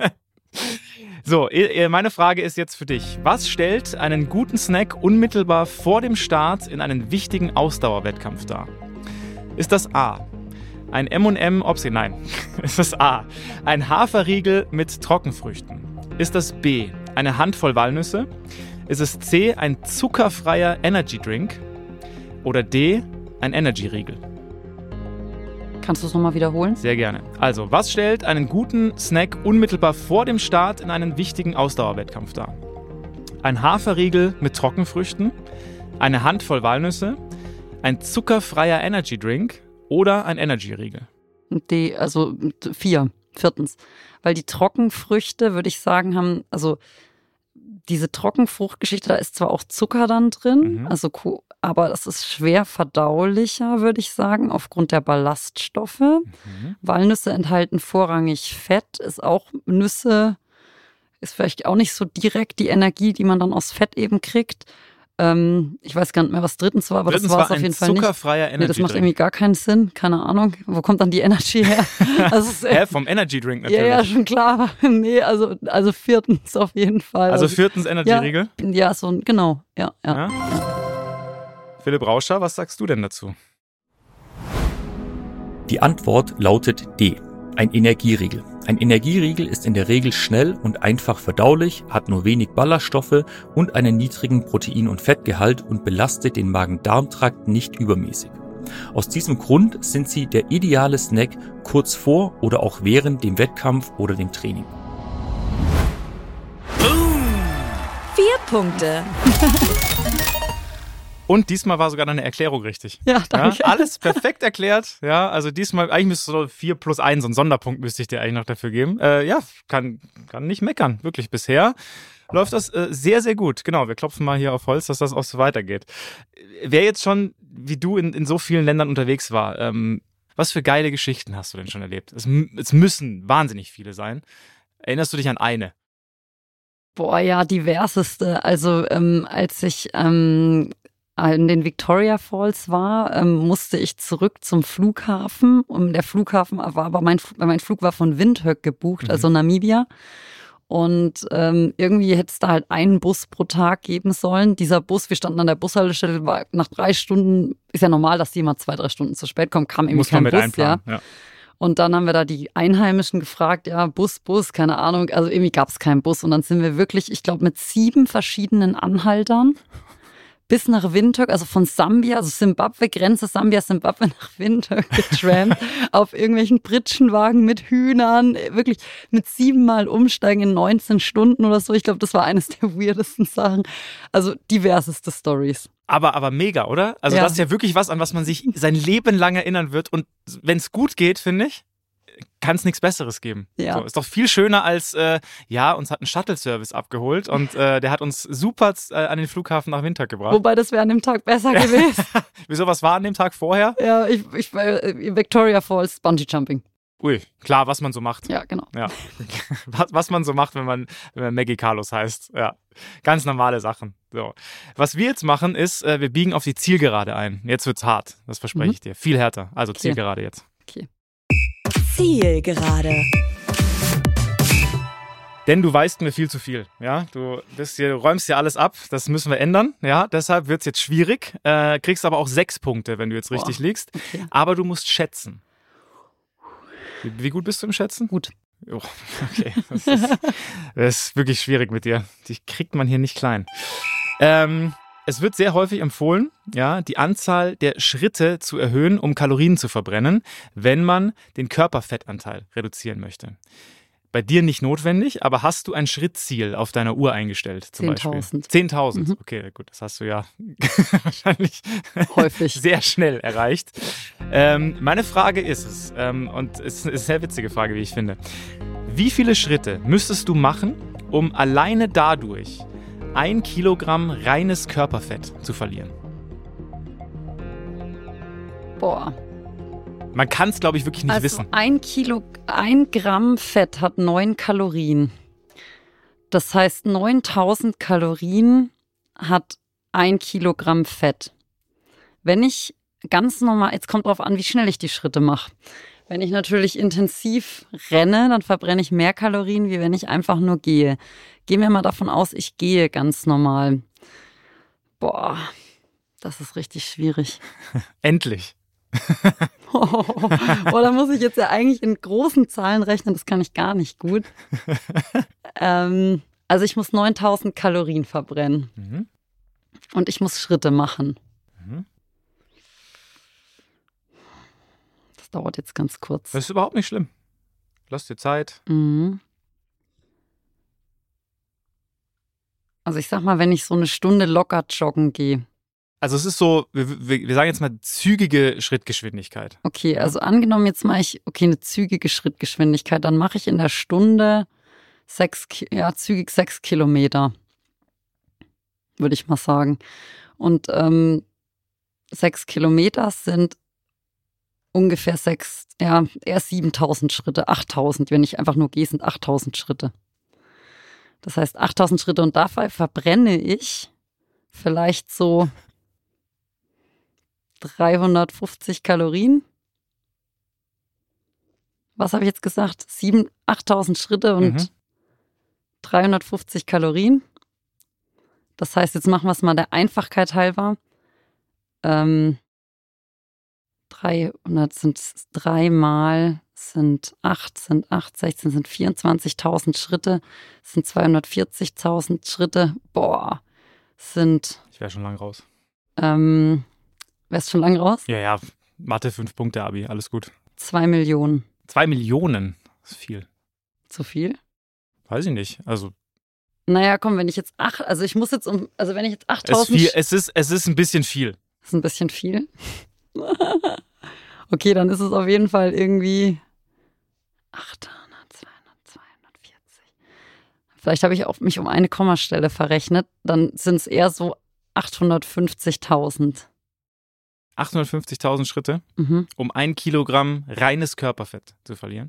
So, meine Frage ist jetzt für dich. Was stellt einen guten Snack unmittelbar vor dem Start in einen wichtigen Ausdauerwettkampf dar? Ist das A. ein M und M Obsi, nein, ist das A, ein Haferriegel mit Trockenfrüchten? Ist das B, eine Handvoll Walnüsse? Ist es C, ein zuckerfreier Energy Drink? Oder D, ein Energy-Riegel? Kannst du es nochmal wiederholen? Sehr gerne. Also, was stellt einen guten Snack unmittelbar vor dem Start in einen wichtigen Ausdauerwettkampf dar? Ein Haferriegel mit Trockenfrüchten, eine Handvoll Walnüsse, ein zuckerfreier Energy Drink oder ein Energy-Riegel? D, also vier, viertens. Weil die Trockenfrüchte, würde ich sagen, haben, also diese Trockenfruchtgeschichte, da ist zwar auch Zucker dann drin, mhm. also aber das ist schwer verdaulicher, würde ich sagen, aufgrund der Ballaststoffe. Mhm. Walnüsse enthalten vorrangig Fett, ist auch Nüsse, ist vielleicht auch nicht so direkt die Energie, die man dann aus Fett eben kriegt. Ähm, ich weiß gar nicht mehr, was drittens war, aber drittens das war es war auf jeden Fall nicht. Zuckerfreier Energy nee, das macht Drink. irgendwie gar keinen Sinn, keine Ahnung. Wo kommt dann die Energy her? Also es ist, Hä, vom Energy Drink natürlich. Ja, ja, schon klar. Nee, also, also viertens auf jeden Fall. Also viertens Energy-Riegel? Ja, ja, so ein, genau, ja, ja. ja? Philipp Rauscher, was sagst du denn dazu? Die Antwort lautet D, ein Energieriegel. Ein Energieriegel ist in der Regel schnell und einfach verdaulich, hat nur wenig Ballaststoffe und einen niedrigen Protein- und Fettgehalt und belastet den Magen-Darm-Trakt nicht übermäßig. Aus diesem Grund sind sie der ideale Snack kurz vor oder auch während dem Wettkampf oder dem Training. Vier Punkte. Und diesmal war sogar deine Erklärung richtig. Ja, danke. Ja, alles perfekt erklärt. Ja, also diesmal, eigentlich müsste so vier plus eins, so einen Sonderpunkt müsste ich dir eigentlich noch dafür geben. Äh, ja, kann, kann nicht meckern. Wirklich, bisher läuft das äh, sehr, sehr gut. Genau, wir klopfen mal hier auf Holz, dass das auch so weitergeht. Wer jetzt schon, wie du, in, in so vielen Ländern unterwegs war, ähm, was für geile Geschichten hast du denn schon erlebt? Es, es müssen wahnsinnig viele sein. Erinnerst du dich an eine? Boah, ja, diverseste. Also ähm, als ich ähm, in den Victoria Falls war, ähm, musste ich zurück zum Flughafen. Und der Flughafen war, aber mein, mein Flug war von Windhoek gebucht, mhm. also Namibia. Und ähm, irgendwie hätte es da halt einen Bus pro Tag geben sollen. Dieser Bus, wir standen an der Bushaltestelle, war nach drei Stunden, ist ja normal, dass die immer zwei, drei Stunden zu spät kommen, kam irgendwie Muss man kein mit Bus. einplanen, Ja. ja. Und dann haben wir da die Einheimischen gefragt, ja, Bus, Bus, keine Ahnung. Also irgendwie gab es keinen Bus. Und dann sind wir wirklich, ich glaube, mit sieben verschiedenen Anhaltern bis nach Windhoek, also von Sambia, also Simbabwe, Grenze Sambia, Simbabwe nach Windhoek getrampt, auf irgendwelchen Pritschenwagen mit Hühnern, wirklich mit siebenmal umsteigen in neunzehn Stunden oder so. Ich glaube, das war eines der weirdesten Sachen. Also diverseste Stories. Aber, aber mega, oder? Also Ja. das ist ja wirklich was, an was man sich sein Leben lang erinnern wird. Und wenn es gut geht, finde ich, kann es nichts Besseres geben. Ja. So, ist doch viel schöner als, äh, ja, uns hat ein Shuttle-Service abgehoult und äh, der hat uns super äh, an den Flughafen nach Windhoek gebracht. Wobei, das wäre an dem Tag besser gewesen. Wieso, was war an dem Tag vorher? Ja, ich, ich war äh, Victoria Falls, Bungee Jumping. Ui, klar, was man so macht. Ja, genau. Ja. Was, was man so macht, wenn man, wenn man Maggie Carlos heißt. Ja, ganz normale Sachen. So. Was wir jetzt machen, ist, äh, wir biegen auf die Zielgerade ein. Jetzt wird's hart, das verspreche Mhm. ich dir. Viel härter. Also Okay. Zielgerade jetzt. Okay. Zielgerade. Denn du weißt mir viel zu viel. Ja, du bist hier, du räumst hier alles ab. Das müssen wir ändern. Ja, deshalb wird's jetzt schwierig. Äh, kriegst aber auch sechs Punkte, wenn du jetzt richtig Boah. liegst. Okay. Aber du musst schätzen. Wie, wie gut bist du im Schätzen? Gut. Oh, okay. Das ist, das ist wirklich schwierig mit dir. Die kriegt man hier nicht klein. Ähm, es wird sehr häufig empfohlen, ja, die Anzahl der Schritte zu erhöhen, um Kalorien zu verbrennen, wenn man den Körperfettanteil reduzieren möchte. Bei dir nicht notwendig, aber hast du ein Schrittziel auf deiner Uhr eingestellt zum Beispiel? zehntausend. zehntausend. Mhm. Okay, gut, das hast du ja wahrscheinlich Häufig. sehr schnell erreicht. Ähm, meine Frage ist es, ähm, und es ist eine sehr witzige Frage, wie ich finde. Wie viele Schritte müsstest du machen, um alleine dadurch ein Kilogramm reines Körperfett zu verlieren? Boah. Man kann es, glaube ich, wirklich nicht also wissen. ein Kilo, ein Gramm Fett hat neun Kalorien. Das heißt, neuntausend Kalorien hat ein Kilogramm Fett. Wenn ich ganz normal, jetzt kommt drauf an, wie schnell ich die Schritte mache. Wenn ich natürlich intensiv renne, dann verbrenne ich mehr Kalorien, wie wenn ich einfach nur gehe. Gehen wir mal davon aus, ich gehe ganz normal. Boah, das ist richtig schwierig. Endlich. Oh, oh, da muss ich jetzt ja eigentlich in großen Zahlen rechnen, das kann ich gar nicht gut. ähm, also ich muss neuntausend Kalorien verbrennen. Mhm. Und ich muss Schritte machen. Mhm. Das dauert jetzt ganz kurz. Das ist überhaupt nicht schlimm. Lass dir Zeit. Mhm. Also ich sag mal, wenn ich so eine Stunde locker joggen gehe. Also es ist so, wir, wir, wir sagen jetzt mal zügige Schrittgeschwindigkeit. Okay, also angenommen jetzt mache ich, okay, eine zügige Schrittgeschwindigkeit, dann mache ich in der Stunde sechs, ja, zügig sechs Kilometer, würde ich mal sagen. Und ähm, sechs Kilometer sind ungefähr sechs, ja, eher siebentausend Schritte, achttausend, wenn ich einfach nur gehe, sind achttausend Schritte. Das heißt achttausend Schritte und dabei verbrenne ich vielleicht so dreihundertfünfzig Kalorien. Was habe ich jetzt gesagt? sieben, achttausend Schritte und Mhm. dreihundertfünfzig Kalorien. Das heißt, jetzt machen wir es mal der Einfachkeit halber. Ähm, dreihundert sind dreimal, sind acht, sind acht, sechzehn, sind vierundzwanzigtausend Schritte, sind zweihundertvierzigtausend Schritte. Boah, sind, Ich wäre schon lang raus. ähm, wärst schon lang raus? Ja, ja, Mathe, fünf Punkte, Abi, alles gut. Zwei Millionen. Zwei Millionen, das ist viel. Zu viel? Weiß ich nicht. Also Naja, komm, wenn ich jetzt acht, also ich muss jetzt um, also wenn ich jetzt es ist, achttausend, viel, es, ist, es ist ein bisschen viel. ist ein bisschen viel. Okay, dann ist es auf jeden Fall irgendwie achthundert, zweihundert, zweihundertvierzig. Vielleicht habe ich auch mich um eine Kommastelle verrechnet. Dann sind es eher so achthundertfünfzigtausend. achthundertfünfzigtausend Schritte, Mhm. um ein Kilogramm reines Körperfett zu verlieren.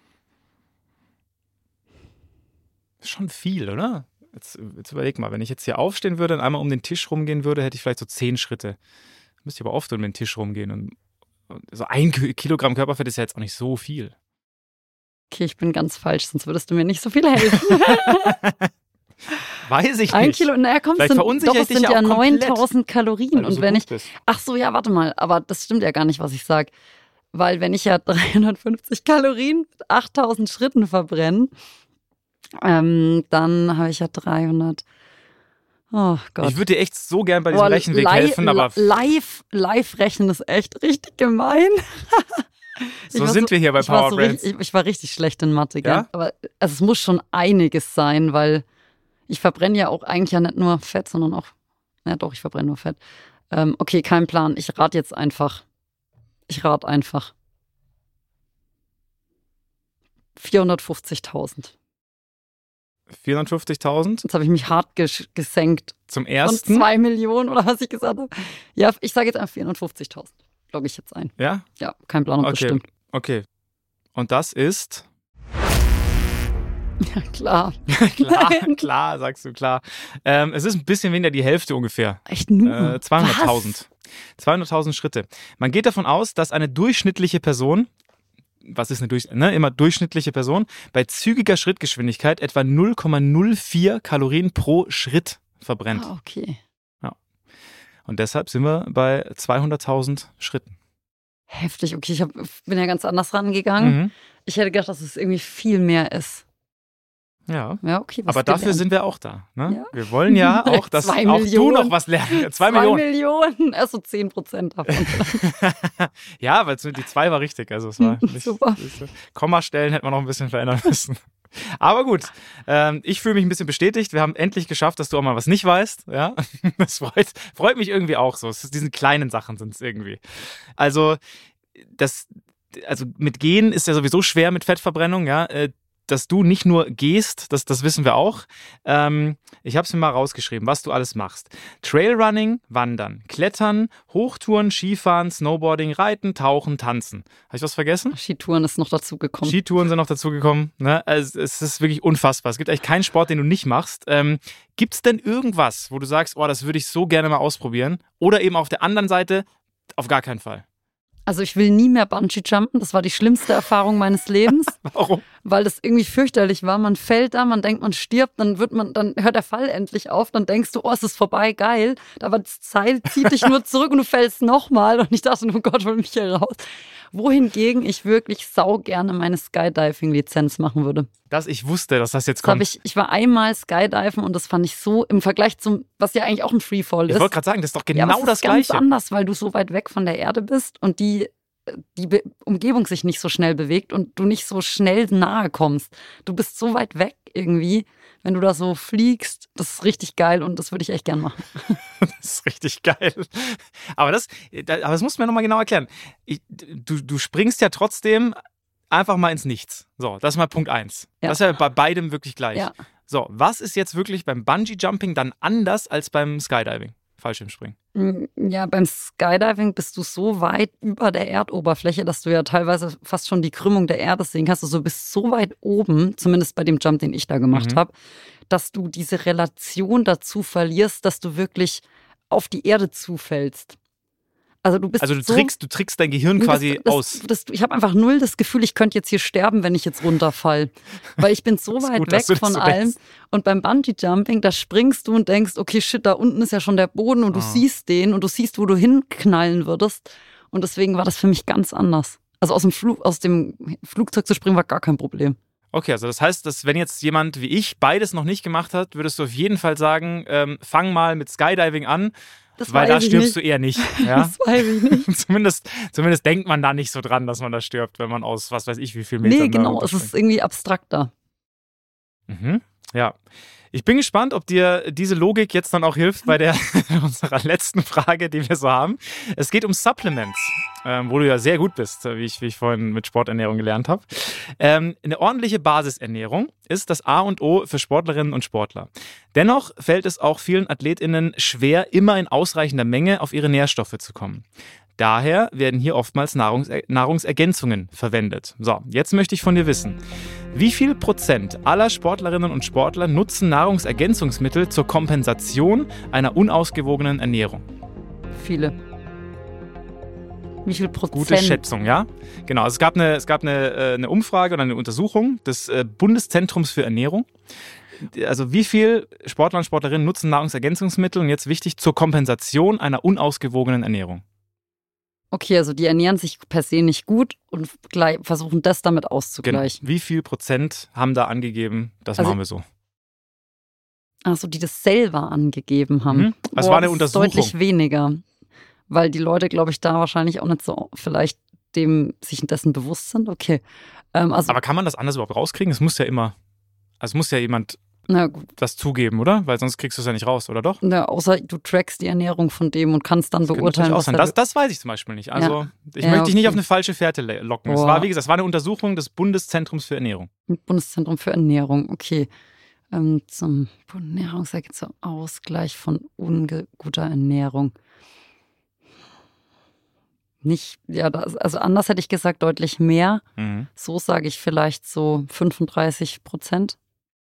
Ist schon viel, oder? Jetzt, jetzt überleg mal, wenn ich jetzt hier aufstehen würde und einmal um den Tisch rumgehen würde, hätte ich vielleicht so zehn Schritte. Müsste ich aber oft um den Tisch rumgehen. Und, und so ein Ki- Kilogramm Körperfett ist ja jetzt auch nicht so viel. Okay, ich bin ganz falsch, sonst würdest du mir nicht so viel helfen. Weiß ich Ein nicht. Kilo, naja, komm, es Vielleicht sind, verunsicher doch, ich es dich sind ja ja auch komplett, neuntausend Kalorien. Weil du Und so wenn gut ich, bist. ach so, ja, warte mal, aber das stimmt ja gar nicht, was ich sage. Weil wenn ich ja dreihundertfünfzig Kalorien mit achttausend Schritten verbrenne, ähm, dann habe ich ja dreihundert. Oh Gott. Ich würde dir echt so gern bei diesem Boah, Rechenweg li- helfen, aber live, live rechnen ist echt richtig gemein. so Ich war sind wir hier bei ich war Power so Brands. richtig, ich, ich war richtig schlecht in Mathe, gell? Ja? Aber also, es muss schon einiges sein, weil ich verbrenne ja auch eigentlich ja nicht nur Fett, sondern auch, ja doch, ich verbrenne nur Fett. Ähm, okay, kein Plan. Ich rate jetzt einfach. Ich rate einfach. vierhundertfünfzigtausend. vierhundertfünfzigtausend Jetzt habe ich mich hart ges gesenkt. zum Von ersten. zwei Millionen oder was ich gesagt habe. Ja, ich sage jetzt einfach vierhundertfünfzigtausend. Logge ich jetzt ein. Ja? Ja, kein Plan, ob das Okay. stimmt. Okay. Und das ist. Ja, klar. Klar, klar, sagst du, klar. Ähm, es ist ein bisschen weniger die Hälfte ungefähr. Echt nur? Äh, zweihunderttausend. zweihunderttausend Schritte. Man geht davon aus, dass eine durchschnittliche Person, was ist eine durch, ne, immer durchschnittliche Person, bei zügiger Schrittgeschwindigkeit etwa null Komma null vier Kalorien pro Schritt verbrennt. Ah, okay. Und deshalb sind wir bei zweihunderttausend Schritten. Heftig. Okay, ich hab, bin ja ganz anders rangegangen. Mhm. Ich hätte gedacht, dass es irgendwie viel mehr ist. Ja. Ja, okay. was Aber dafür gelernt. sind wir auch da. Ne? Ja. Wir wollen ja auch, dass Zwei auch du Millionen. noch was lernst. Zwei, Zwei Millionen. Millionen. Also zehn Prozent davon. Ja, weil die zwei war richtig. Also es war nicht, Super. Kommastellen hätte man noch ein bisschen verändern müssen. Aber gut, ähm, ich fühle mich ein bisschen bestätigt. Wir haben endlich geschafft, dass du auch mal was nicht weißt. Ja, das freut, freut mich irgendwie auch so. Es ist, diesen kleinen Sachen sind es irgendwie. Also das, also mit Gehen ist ja sowieso schwer mit Fettverbrennung. Ja, äh, dass du nicht nur gehst, das, das wissen wir auch. Ähm, ich habe es mir mal rausgeschrieben, was du alles machst. Trailrunning, Wandern, Klettern, Hochtouren, Skifahren, Snowboarding, Reiten, Tauchen, Tanzen. Habe ich was vergessen? Skitouren ist noch dazu gekommen. Skitouren sind noch dazugekommen. Ne? Also, es ist wirklich unfassbar. Es gibt eigentlich keinen Sport, den du nicht machst. Ähm, gibt es denn irgendwas, wo du sagst, oh, das würde ich so gerne mal ausprobieren? Oder eben auf der anderen Seite, auf gar keinen Fall. Also ich will nie mehr Bungee-Jumpen. Das war die schlimmste Erfahrung meines Lebens, Warum? weil das irgendwie fürchterlich war. Man fällt da, man denkt, man stirbt, dann wird man, dann hört der Fall endlich auf, dann denkst du, oh, es ist vorbei, geil. Aber das Seil zieht dich nur zurück und du fällst nochmal. Und ich dachte, oh Gott, hol mich hier raus. Wohingegen ich wirklich sau gerne meine Skydiving-Lizenz machen würde. Das, ich wusste, dass das jetzt Das hab kommt. ich, ich war einmal Skydiven und das fand ich so im Vergleich zum, was ja eigentlich auch ein Freefall ist. Ich wollte gerade sagen, das ist doch genau ja, aber es das ist ganz Gleiche. anders, weil du so weit weg von der Erde bist und die, die Be- Umgebung sich nicht so schnell bewegt und du nicht so schnell nahe kommst. Du bist so weit weg irgendwie, wenn du da so fliegst. Das ist richtig geil und das würde ich echt gern machen. Das ist richtig geil. Aber das, aber das musst du mir nochmal genau erklären. Ich, du, du springst ja trotzdem einfach mal ins Nichts. So, das ist mal Punkt eins. Ja. Das ist ja bei beidem wirklich gleich. Ja. So, was ist jetzt wirklich beim Bungee-Jumping dann anders als beim Skydiving? Fallschirmspringen. Ja, beim Skydiving bist du so weit über der Erdoberfläche, dass du ja teilweise fast schon die Krümmung der Erde sehen kannst. Also du bist so weit oben, zumindest bei dem Jump, den ich da gemacht Mhm. habe, dass du diese Relation dazu verlierst, dass du wirklich auf die Erde zufällst. Also du bist Also du so, trickst, du trickst dein Gehirn quasi das, aus. Das, das, ich habe einfach null das Gefühl, ich könnte jetzt hier sterben, wenn ich jetzt runterfall. Weil ich bin so Das ist weit gut, dass weg du das von so allem. denkst. Und beim Bungee-Jumping, da springst du und denkst, okay, shit, da unten ist ja schon der Boden und du Ah. siehst den und du siehst, wo du hinknallen würdest. Und deswegen war das für mich ganz anders. Also aus dem, Flug, aus dem Flugzeug zu springen war gar kein Problem. Okay, also das heißt, dass wenn jetzt jemand wie ich beides noch nicht gemacht hat, würdest du auf jeden Fall sagen, ähm, fang mal mit Skydiving an, Das weil weiß da ich stirbst nicht. du eher nicht. Ja? Das weiß ich nicht. zumindest, zumindest denkt man da nicht so dran, dass man da stirbt, wenn man aus was weiß ich wie viel Metern Nee, da genau, es runterspringt. ist irgendwie abstrakter. Mhm. Ja. Ich bin gespannt, ob dir diese Logik jetzt dann auch hilft bei der unserer letzten Frage, die wir so haben. Es geht um Supplements, ähm, wo du ja sehr gut bist, wie ich, wie ich vorhin mit Sporternährung gelernt habe. Ähm, eine ordentliche Basisernährung ist das A und O für Sportlerinnen und Sportler. Dennoch fällt es auch vielen AthletInnen schwer, immer in ausreichender Menge auf ihre Nährstoffe zu kommen. Daher werden hier oftmals Nahrungs- Nahrungsergänzungen verwendet. So, jetzt möchte ich von dir wissen, wie viel Prozent aller Sportlerinnen und Sportler nutzen Nahrungsergänzungsmittel zur Kompensation einer unausgewogenen Ernährung? Viele. Wie viel Prozent? Gute Schätzung, ja? Genau, also es gab eine, es gab eine, äh, eine Umfrage oder eine Untersuchung des äh, Bundeszentrums für Ernährung. Also wie viel Sportler und Sportlerinnen nutzen Nahrungsergänzungsmittel und jetzt wichtig zur Kompensation einer unausgewogenen Ernährung? Okay, also die ernähren sich per se nicht gut und gleich versuchen das damit Genau. auszugleichen. Wie viel Prozent haben da angegeben, das Also- machen wir so? Achso, die das selber angegeben haben. Mhm. Das Boah, war eine das Untersuchung. Ist deutlich weniger. Weil die Leute, glaube ich, da wahrscheinlich auch nicht so vielleicht dem sich dessen bewusst sind. Okay. Ähm, also, Aber kann man das anders überhaupt rauskriegen? Es muss ja immer, also es muss ja jemand na gut. das zugeben, oder? Weil sonst kriegst du es ja nicht raus, oder doch? Na, außer du trackst die Ernährung von dem und kannst dann Könnte beurteilen, natürlich auch was sein. er Das, das weiß ich zum Beispiel nicht. Also ich Ja, möchte dich nicht okay. auf eine falsche Fährte le- locken. Es Boah. war, wie gesagt, es war eine Untersuchung des Bundeszentrums für Ernährung. Bundeszentrum für Ernährung, okay. Ähm, zum Ernährungsergänzung, zum Ausgleich von unguter Ernährung. Nicht, ja, das, also anders hätte ich gesagt, deutlich mehr. Mhm. So sage ich vielleicht so fünfunddreißig Prozent.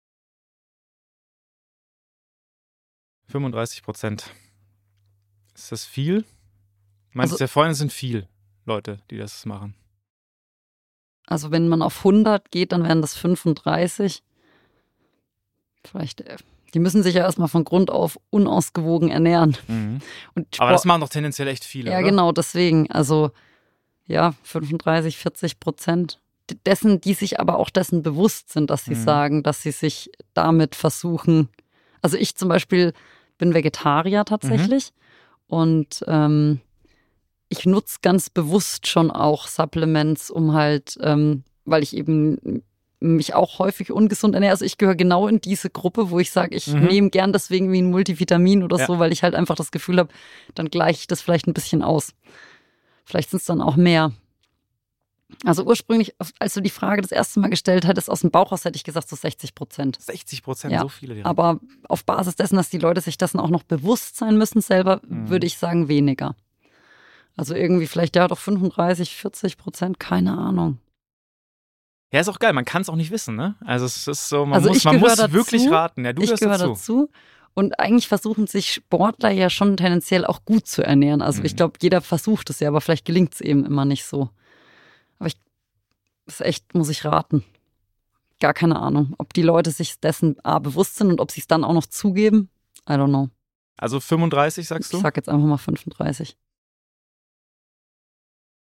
fünfunddreißig Prozent. Ist das viel? Meinst Also- du ja vorhin, es sind viel Leute, die das machen. Also wenn man auf hundert geht, dann wären das fünfunddreißig. Vielleicht, äh, die müssen sich ja erstmal von Grund auf unausgewogen ernähren. Mhm. Und Aber Sport- das machen doch tendenziell echt viele, Ja, oder? genau, deswegen. Also ja, fünfunddreißig, vierzig Prozent dessen, die sich aber auch dessen bewusst sind, dass sie Mhm. sagen, dass sie sich damit versuchen. Also ich zum Beispiel bin Vegetarier tatsächlich und ähm, ich nutze ganz bewusst schon auch Supplements, um halt, ähm, weil ich eben mich auch häufig ungesund ernähre. Also ich gehöre genau in diese Gruppe, wo ich sage, ich Mhm. nehme gern deswegen wie ein Multivitamin oder Ja. so, weil ich halt einfach das Gefühl habe, dann gleiche ich das vielleicht ein bisschen aus. Vielleicht sind es dann auch mehr. Also ursprünglich, als du die Frage das erste Mal gestellt hattest, aus dem Bauch raus hätte ich gesagt so sechzig Prozent. sechzig Prozent, Ja, so viele. direkt. Aber auf Basis dessen, dass die Leute sich dessen auch noch bewusst sein müssen selber, Mhm. würde ich sagen weniger. Also irgendwie vielleicht ja doch fünfunddreißig, vierzig Prozent, keine Ahnung. Ja, ist auch geil. Man kann es auch nicht wissen, ne? Also es ist so, man Also muss, ich man gehöre muss dazu. wirklich raten. Ja, du ich gehörst gehöre dazu. dazu. Und eigentlich versuchen sich Sportler ja schon tendenziell auch gut zu ernähren. Also Mhm. ich glaube, jeder versucht es ja, aber vielleicht gelingt es eben immer nicht so. Aber ich, das ist echt, muss ich raten. Gar keine Ahnung, ob die Leute sich dessen A bewusst sind und ob sie es dann auch noch zugeben. I don't know. Also fünfunddreißig, sagst du? Ich sag jetzt einfach mal fünfunddreißig.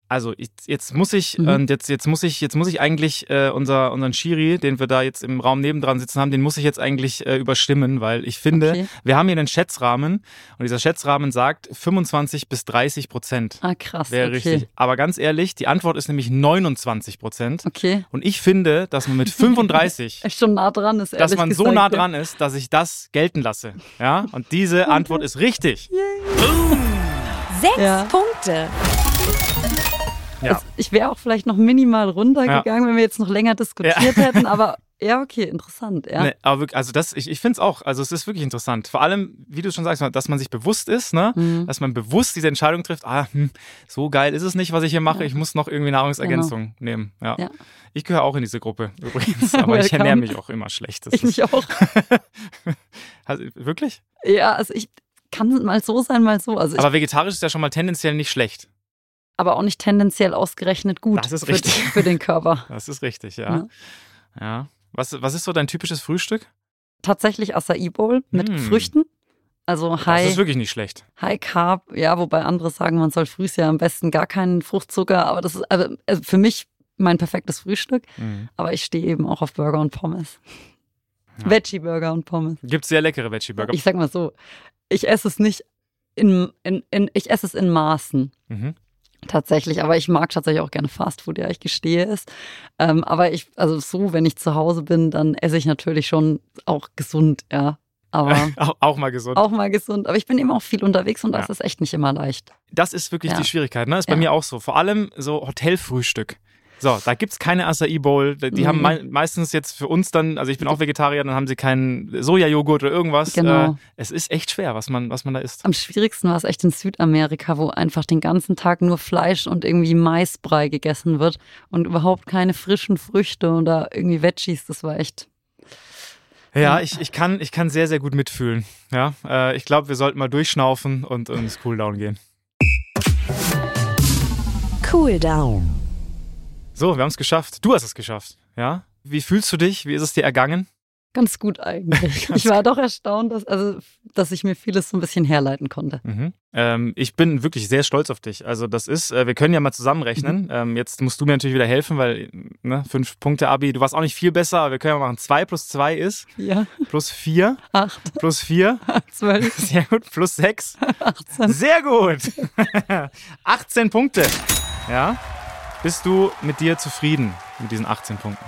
Also ich, jetzt muss ich, Mhm. äh, jetzt, jetzt muss ich, jetzt muss ich eigentlich äh, unser, unseren Schiri, den wir da jetzt im Raum nebendran sitzen haben, den muss ich jetzt eigentlich äh, überstimmen, weil ich finde, Okay. wir haben hier einen Schätzrahmen und dieser Schätzrahmen sagt fünfundzwanzig bis dreißig Prozent. Ah, krass. Wäre okay. richtig. Aber ganz ehrlich, die Antwort ist nämlich neunundzwanzig Prozent. Okay. Und ich finde, dass man mit fünfunddreißig, Echt schon nah dran ist, dass ehrlich man so gesagt, nah ja. dran ist, dass ich das gelten lasse. Ja? Und diese Antwort ist richtig. Sechs Ja. Punkte. Ja. Also ich wäre auch vielleicht noch minimal runtergegangen, wenn wir jetzt noch länger diskutiert hätten, aber ja, okay, interessant, ja. Nee, aber wirklich, also das, ich, ich finde es auch, also es ist wirklich interessant. Vor allem, wie du schon sagst, dass man sich bewusst ist, ne? Mhm. Dass man bewusst diese Entscheidung trifft, ah, hm, so geil ist es nicht, was ich hier mache, ich muss noch irgendwie Nahrungsergänzung nehmen. Ja. Ja. Ich gehöre auch in diese Gruppe übrigens, aber ich Welcome. ernähre mich auch immer schlecht. Das Ich mich auch. Also, wirklich? Ja, also ich kann mal so sein, mal so. Also ich, Aber vegetarisch ist ja schon mal tendenziell nicht schlecht. aber auch nicht tendenziell ausgerechnet gut Das ist für, richtig. für den Körper. Das ist richtig, ja. Ja. Ja. Was, was ist so dein typisches Frühstück? Tatsächlich Acai Bowl mit Mm. Früchten. Also Das High, ist wirklich nicht schlecht. High Carb, ja, wobei andere sagen, man soll frühs ja am besten gar keinen Fruchtzucker, aber das ist also, also für mich mein perfektes Frühstück. Mhm. Aber ich stehe eben auch auf Burger und Pommes. Ja. Veggie-Burger und Pommes. Gibt sehr leckere Veggie-Burger. Ich sag mal so, ich esse es nicht in, in, in ich esse es in Maßen. Mhm. Tatsächlich, aber ich mag tatsächlich auch gerne Fastfood, ja, ich gestehe es. Ähm, aber ich, also so, wenn ich zu Hause bin, dann esse ich natürlich schon auch gesund, ja. Aber auch, auch mal gesund. auch mal gesund. Aber ich bin eben auch viel unterwegs und das Ja. ist echt nicht immer leicht. Das ist wirklich Ja. die Schwierigkeit, ne? Ist bei Ja. mir auch so. Vor allem so Hotelfrühstück. So, da gibt's keine Acai Bowl. Die Mhm. haben mei meistens jetzt für uns dann, also ich bin auch Vegetarier, dann haben sie keinen Sojajoghurt oder irgendwas. Genau. Äh, es ist echt schwer, was man, was man da isst. Am schwierigsten war es echt in Südamerika, wo einfach den ganzen Tag nur Fleisch und irgendwie Maisbrei gegessen wird und überhaupt keine frischen Früchte oder irgendwie Veggies. Das war echt. Ja, ich, ich, kann, ich kann sehr, sehr gut mitfühlen. Ja, äh, ich glaube, wir sollten mal durchschnaufen und ins Cooldown gehen. Cool Down. So, wir haben es geschafft. Du hast es geschafft. Ja? Wie fühlst du dich? Wie ist es dir ergangen? Ganz gut eigentlich. Ganz ich war doch erstaunt, dass, also, dass ich mir vieles so ein bisschen herleiten konnte. Mhm. Ähm, ich bin wirklich sehr stolz auf dich. Also das ist, äh, wir können ja mal zusammenrechnen. Mhm. Ähm, jetzt musst du mir natürlich wieder helfen, weil ne, fünf Punkte Abi, du warst auch nicht viel besser, aber wir können ja machen, zwei plus zwei ist Ja, plus vier, acht, plus vier, zwölf, sehr gut, plus sechs, achtzehn. sehr gut. achtzehn Punkte. Ja, bist du mit dir zufrieden mit diesen achtzehn Punkten?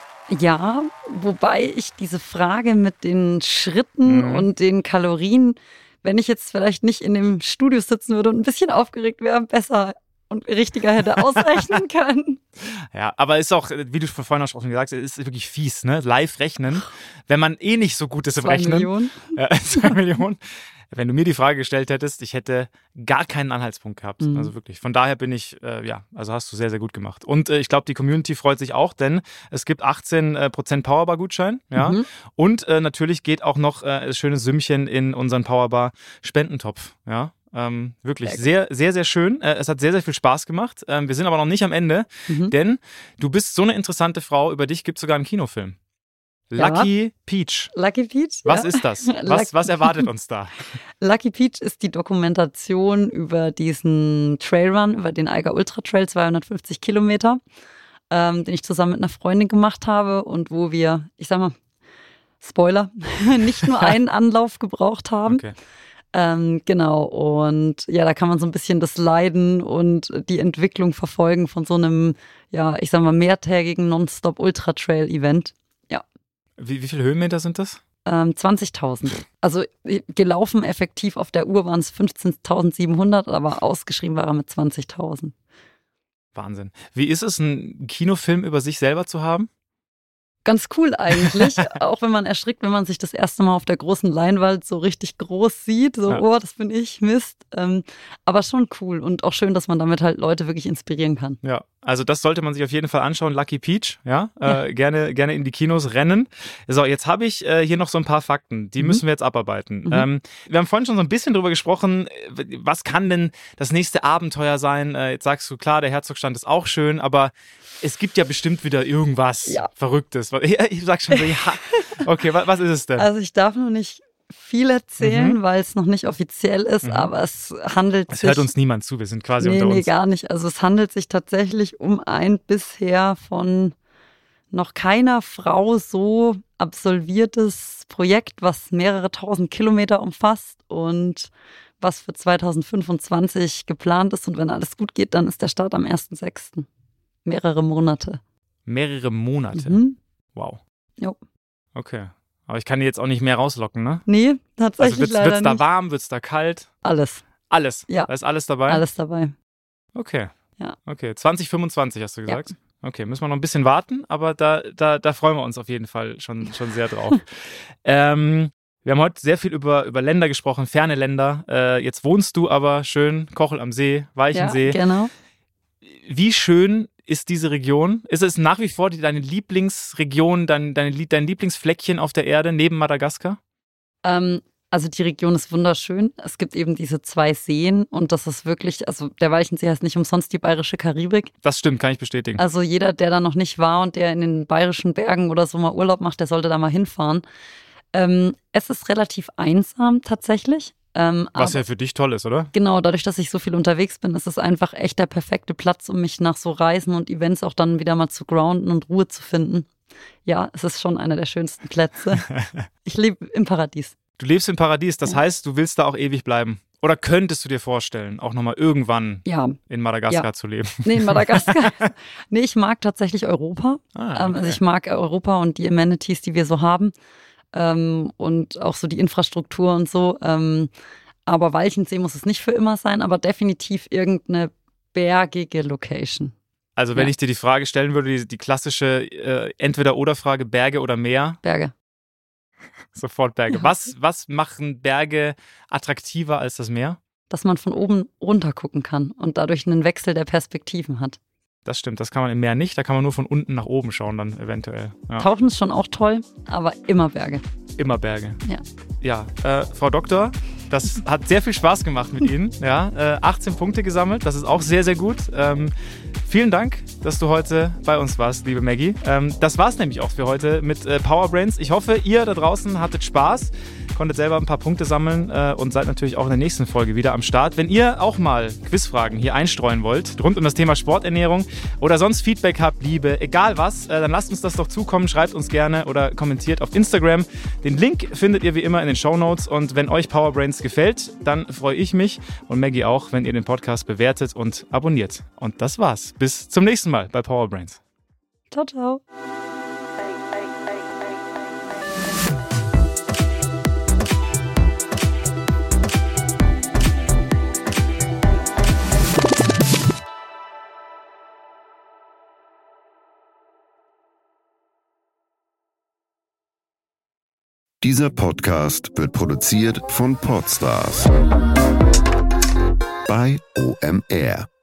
Ja, wobei ich diese Frage mit den Schritten Mhm. und den Kalorien, wenn ich jetzt vielleicht nicht in dem Studio sitzen würde und ein bisschen aufgeregt wäre, besser und richtiger hätte ausrechnen können. Ja, aber ist auch, wie du vorhin auch schon gesagt hast, ist wirklich fies, ne? Live rechnen, wenn man eh nicht so gut ist im Zwei Rechnen. Millionen. Ja, zwei Millionen. Wenn du mir die Frage gestellt hättest, ich hätte gar keinen Anhaltspunkt gehabt. Mhm. Also wirklich. Von daher bin ich, äh, ja, also hast du sehr, sehr gut gemacht. Und äh, ich glaube, die Community freut sich auch, denn es gibt achtzehn Prozent Powerbar-Gutschein. Ja. Mhm. Und äh, natürlich geht auch noch äh, das schöne Sümmchen in unseren Powerbar-Spendentopf. Ja. Ähm, wirklich sehr, sehr, sehr schön. Äh, es hat sehr, sehr viel Spaß gemacht. Ähm, wir sind aber noch nicht am Ende, Mhm. denn du bist so eine interessante Frau. Über dich gibt es sogar einen Kinofilm. Ja. Lucky Peach. Lucky Peach? Was ja. ist das? Lucky- Was, was erwartet uns da? Lucky Peach ist die Dokumentation über diesen Trailrun, über den Eiger Ultra Trail, zweihundertfünfzig Kilometer, ähm, den ich zusammen mit einer Freundin gemacht habe und wo wir, ich sag mal, Spoiler, nicht nur einen Anlauf gebraucht haben. Okay. Ähm, genau, und ja, da kann man so ein bisschen das Leiden und die Entwicklung verfolgen von so einem, ja, ich sag mal, mehrtägigen Non-Stop-Ultra-Trail-Event. Wie, wie viele Höhenmeter sind das? Ähm, zwanzigtausend. Also gelaufen effektiv auf der Uhr waren es fünfzehntausendsiebenhundert, aber ausgeschrieben war er mit zwanzigtausend. Wahnsinn. Wie ist es, einen Kinofilm über sich selber zu haben? Ganz cool eigentlich, auch wenn man erschrickt, wenn man sich das erste Mal auf der großen Leinwand so richtig groß sieht, so, Ja. oh, das bin ich, Mist. Ähm, aber schon cool und auch schön, dass man damit halt Leute wirklich inspirieren kann. Ja, also das sollte man sich auf jeden Fall anschauen. Lucky Peach, ja, äh, gerne, gerne in die Kinos rennen. So, jetzt habe ich äh, hier noch so ein paar Fakten, die Mhm. müssen wir jetzt abarbeiten. Mhm. Ähm, wir haben vorhin schon so ein bisschen drüber gesprochen, was kann denn das nächste Abenteuer sein? Äh, jetzt sagst du, klar, der Herzogstand ist auch schön, aber es gibt ja bestimmt wieder irgendwas Ja. Verrücktes. Ja, ich sag schon so, ja. Okay, wa- was ist es denn? Also ich darf nur nicht viel erzählen, Mhm. weil es noch nicht offiziell ist, Mhm. aber es handelt Es sich... hört uns niemand zu, wir sind quasi nee, unter nee, uns. gar nicht. Also es handelt sich tatsächlich um ein bisher von noch keiner Frau so absolviertes Projekt, was mehrere tausend Kilometer umfasst und was für zwanzig fünfundzwanzig geplant ist. Und wenn alles gut geht, dann ist der Start am ersten sechsten Mehrere Monate. Mehrere Monate. Mhm. Wow. Jo. Okay. Aber ich kann dir jetzt auch nicht mehr rauslocken, ne? Nee, tatsächlich Also wird's, leider wird's da nicht. warm, wird's da kalt? Alles, Alles. Ja. Da ist alles dabei? alles dabei. Okay. Ja. Okay. zwanzig fünfundzwanzig hast du gesagt? Okay, müssen wir noch ein bisschen warten, aber da, da, da freuen wir uns auf jeden Fall schon, schon sehr drauf. ähm, wir haben heute sehr viel über, über Länder gesprochen, ferne Länder. Äh, jetzt wohnst du aber schön, Kochel am See, Weichensee. Ja, genau. Wie schön ist diese Region? Ist es nach wie vor die, deine Lieblingsregion, dein, deine, dein Lieblingsfleckchen auf der Erde neben Madagaskar? Ähm, also die Region ist wunderschön. Es gibt eben diese zwei Seen und das ist wirklich, also der Weichensee heißt nicht umsonst die bayerische Karibik. Das stimmt, kann ich bestätigen. Also jeder, der da noch nicht war und der in den bayerischen Bergen oder so mal Urlaub macht, der sollte da mal hinfahren. Ähm, es ist relativ einsam tatsächlich. Ähm, Was aber ja für dich toll ist, oder? genau, dadurch, dass ich so viel unterwegs bin, ist es einfach echt der perfekte Platz, um mich nach so Reisen und Events auch dann wieder mal zu grounden und Ruhe zu finden. Ja, es ist schon einer der schönsten Plätze. Ich lebe im Paradies. Du lebst im Paradies, das Ja. heißt, du willst da auch ewig bleiben. Oder könntest du dir vorstellen, auch nochmal irgendwann Ja, in Madagaskar Ja. zu leben? nee, in Madagaskar. nee, ich mag tatsächlich Europa. Ah, Ähm, Also ich mag Europa und die Amenities, die wir so haben. Ähm, und auch so die Infrastruktur und so. Ähm, aber Walchensee muss es nicht für immer sein, aber definitiv irgendeine bergige Location. Also wenn Ja. ich dir die Frage stellen würde, die, die klassische äh, Entweder-Oder-Frage, Berge oder Meer, Berge. sofort Berge. Was, was machen Berge attraktiver als das Meer? Dass man von oben runter gucken kann und dadurch einen Wechsel der Perspektiven hat. Das stimmt, das kann man im Meer nicht, da kann man nur von unten nach oben schauen dann eventuell. Ja. Tauchen ist schon auch toll, aber immer Berge. Immer Berge. Ja. Ja, äh, Frau Doktor, das hat sehr viel Spaß gemacht mit Ihnen. Ja, äh, achtzehn Punkte gesammelt, das ist auch sehr, sehr gut. Ähm, vielen Dank, dass du heute bei uns warst, liebe Maggie. Ähm, das war's nämlich auch für heute mit äh, Powerbrains. Ich hoffe, ihr da draußen hattet Spaß, konntet selber ein paar Punkte sammeln äh, und seid natürlich auch in der nächsten Folge wieder am Start. Wenn ihr auch mal Quizfragen hier einstreuen wollt, rund um das Thema Sporternährung oder sonst Feedback habt, Liebe, egal was, äh, dann lasst uns das doch zukommen, schreibt uns gerne oder kommentiert auf Instagram. Den Link findet ihr wie immer in den Shownotes und wenn euch Powerbrains gefällt, dann freue ich mich und Maggie auch, wenn ihr den Podcast bewertet und abonniert. Und das war's. Bis zum nächsten Mal bei Powerbrains. Ciao, ciao. Dieser Podcast wird produziert von Podstars bei O M R.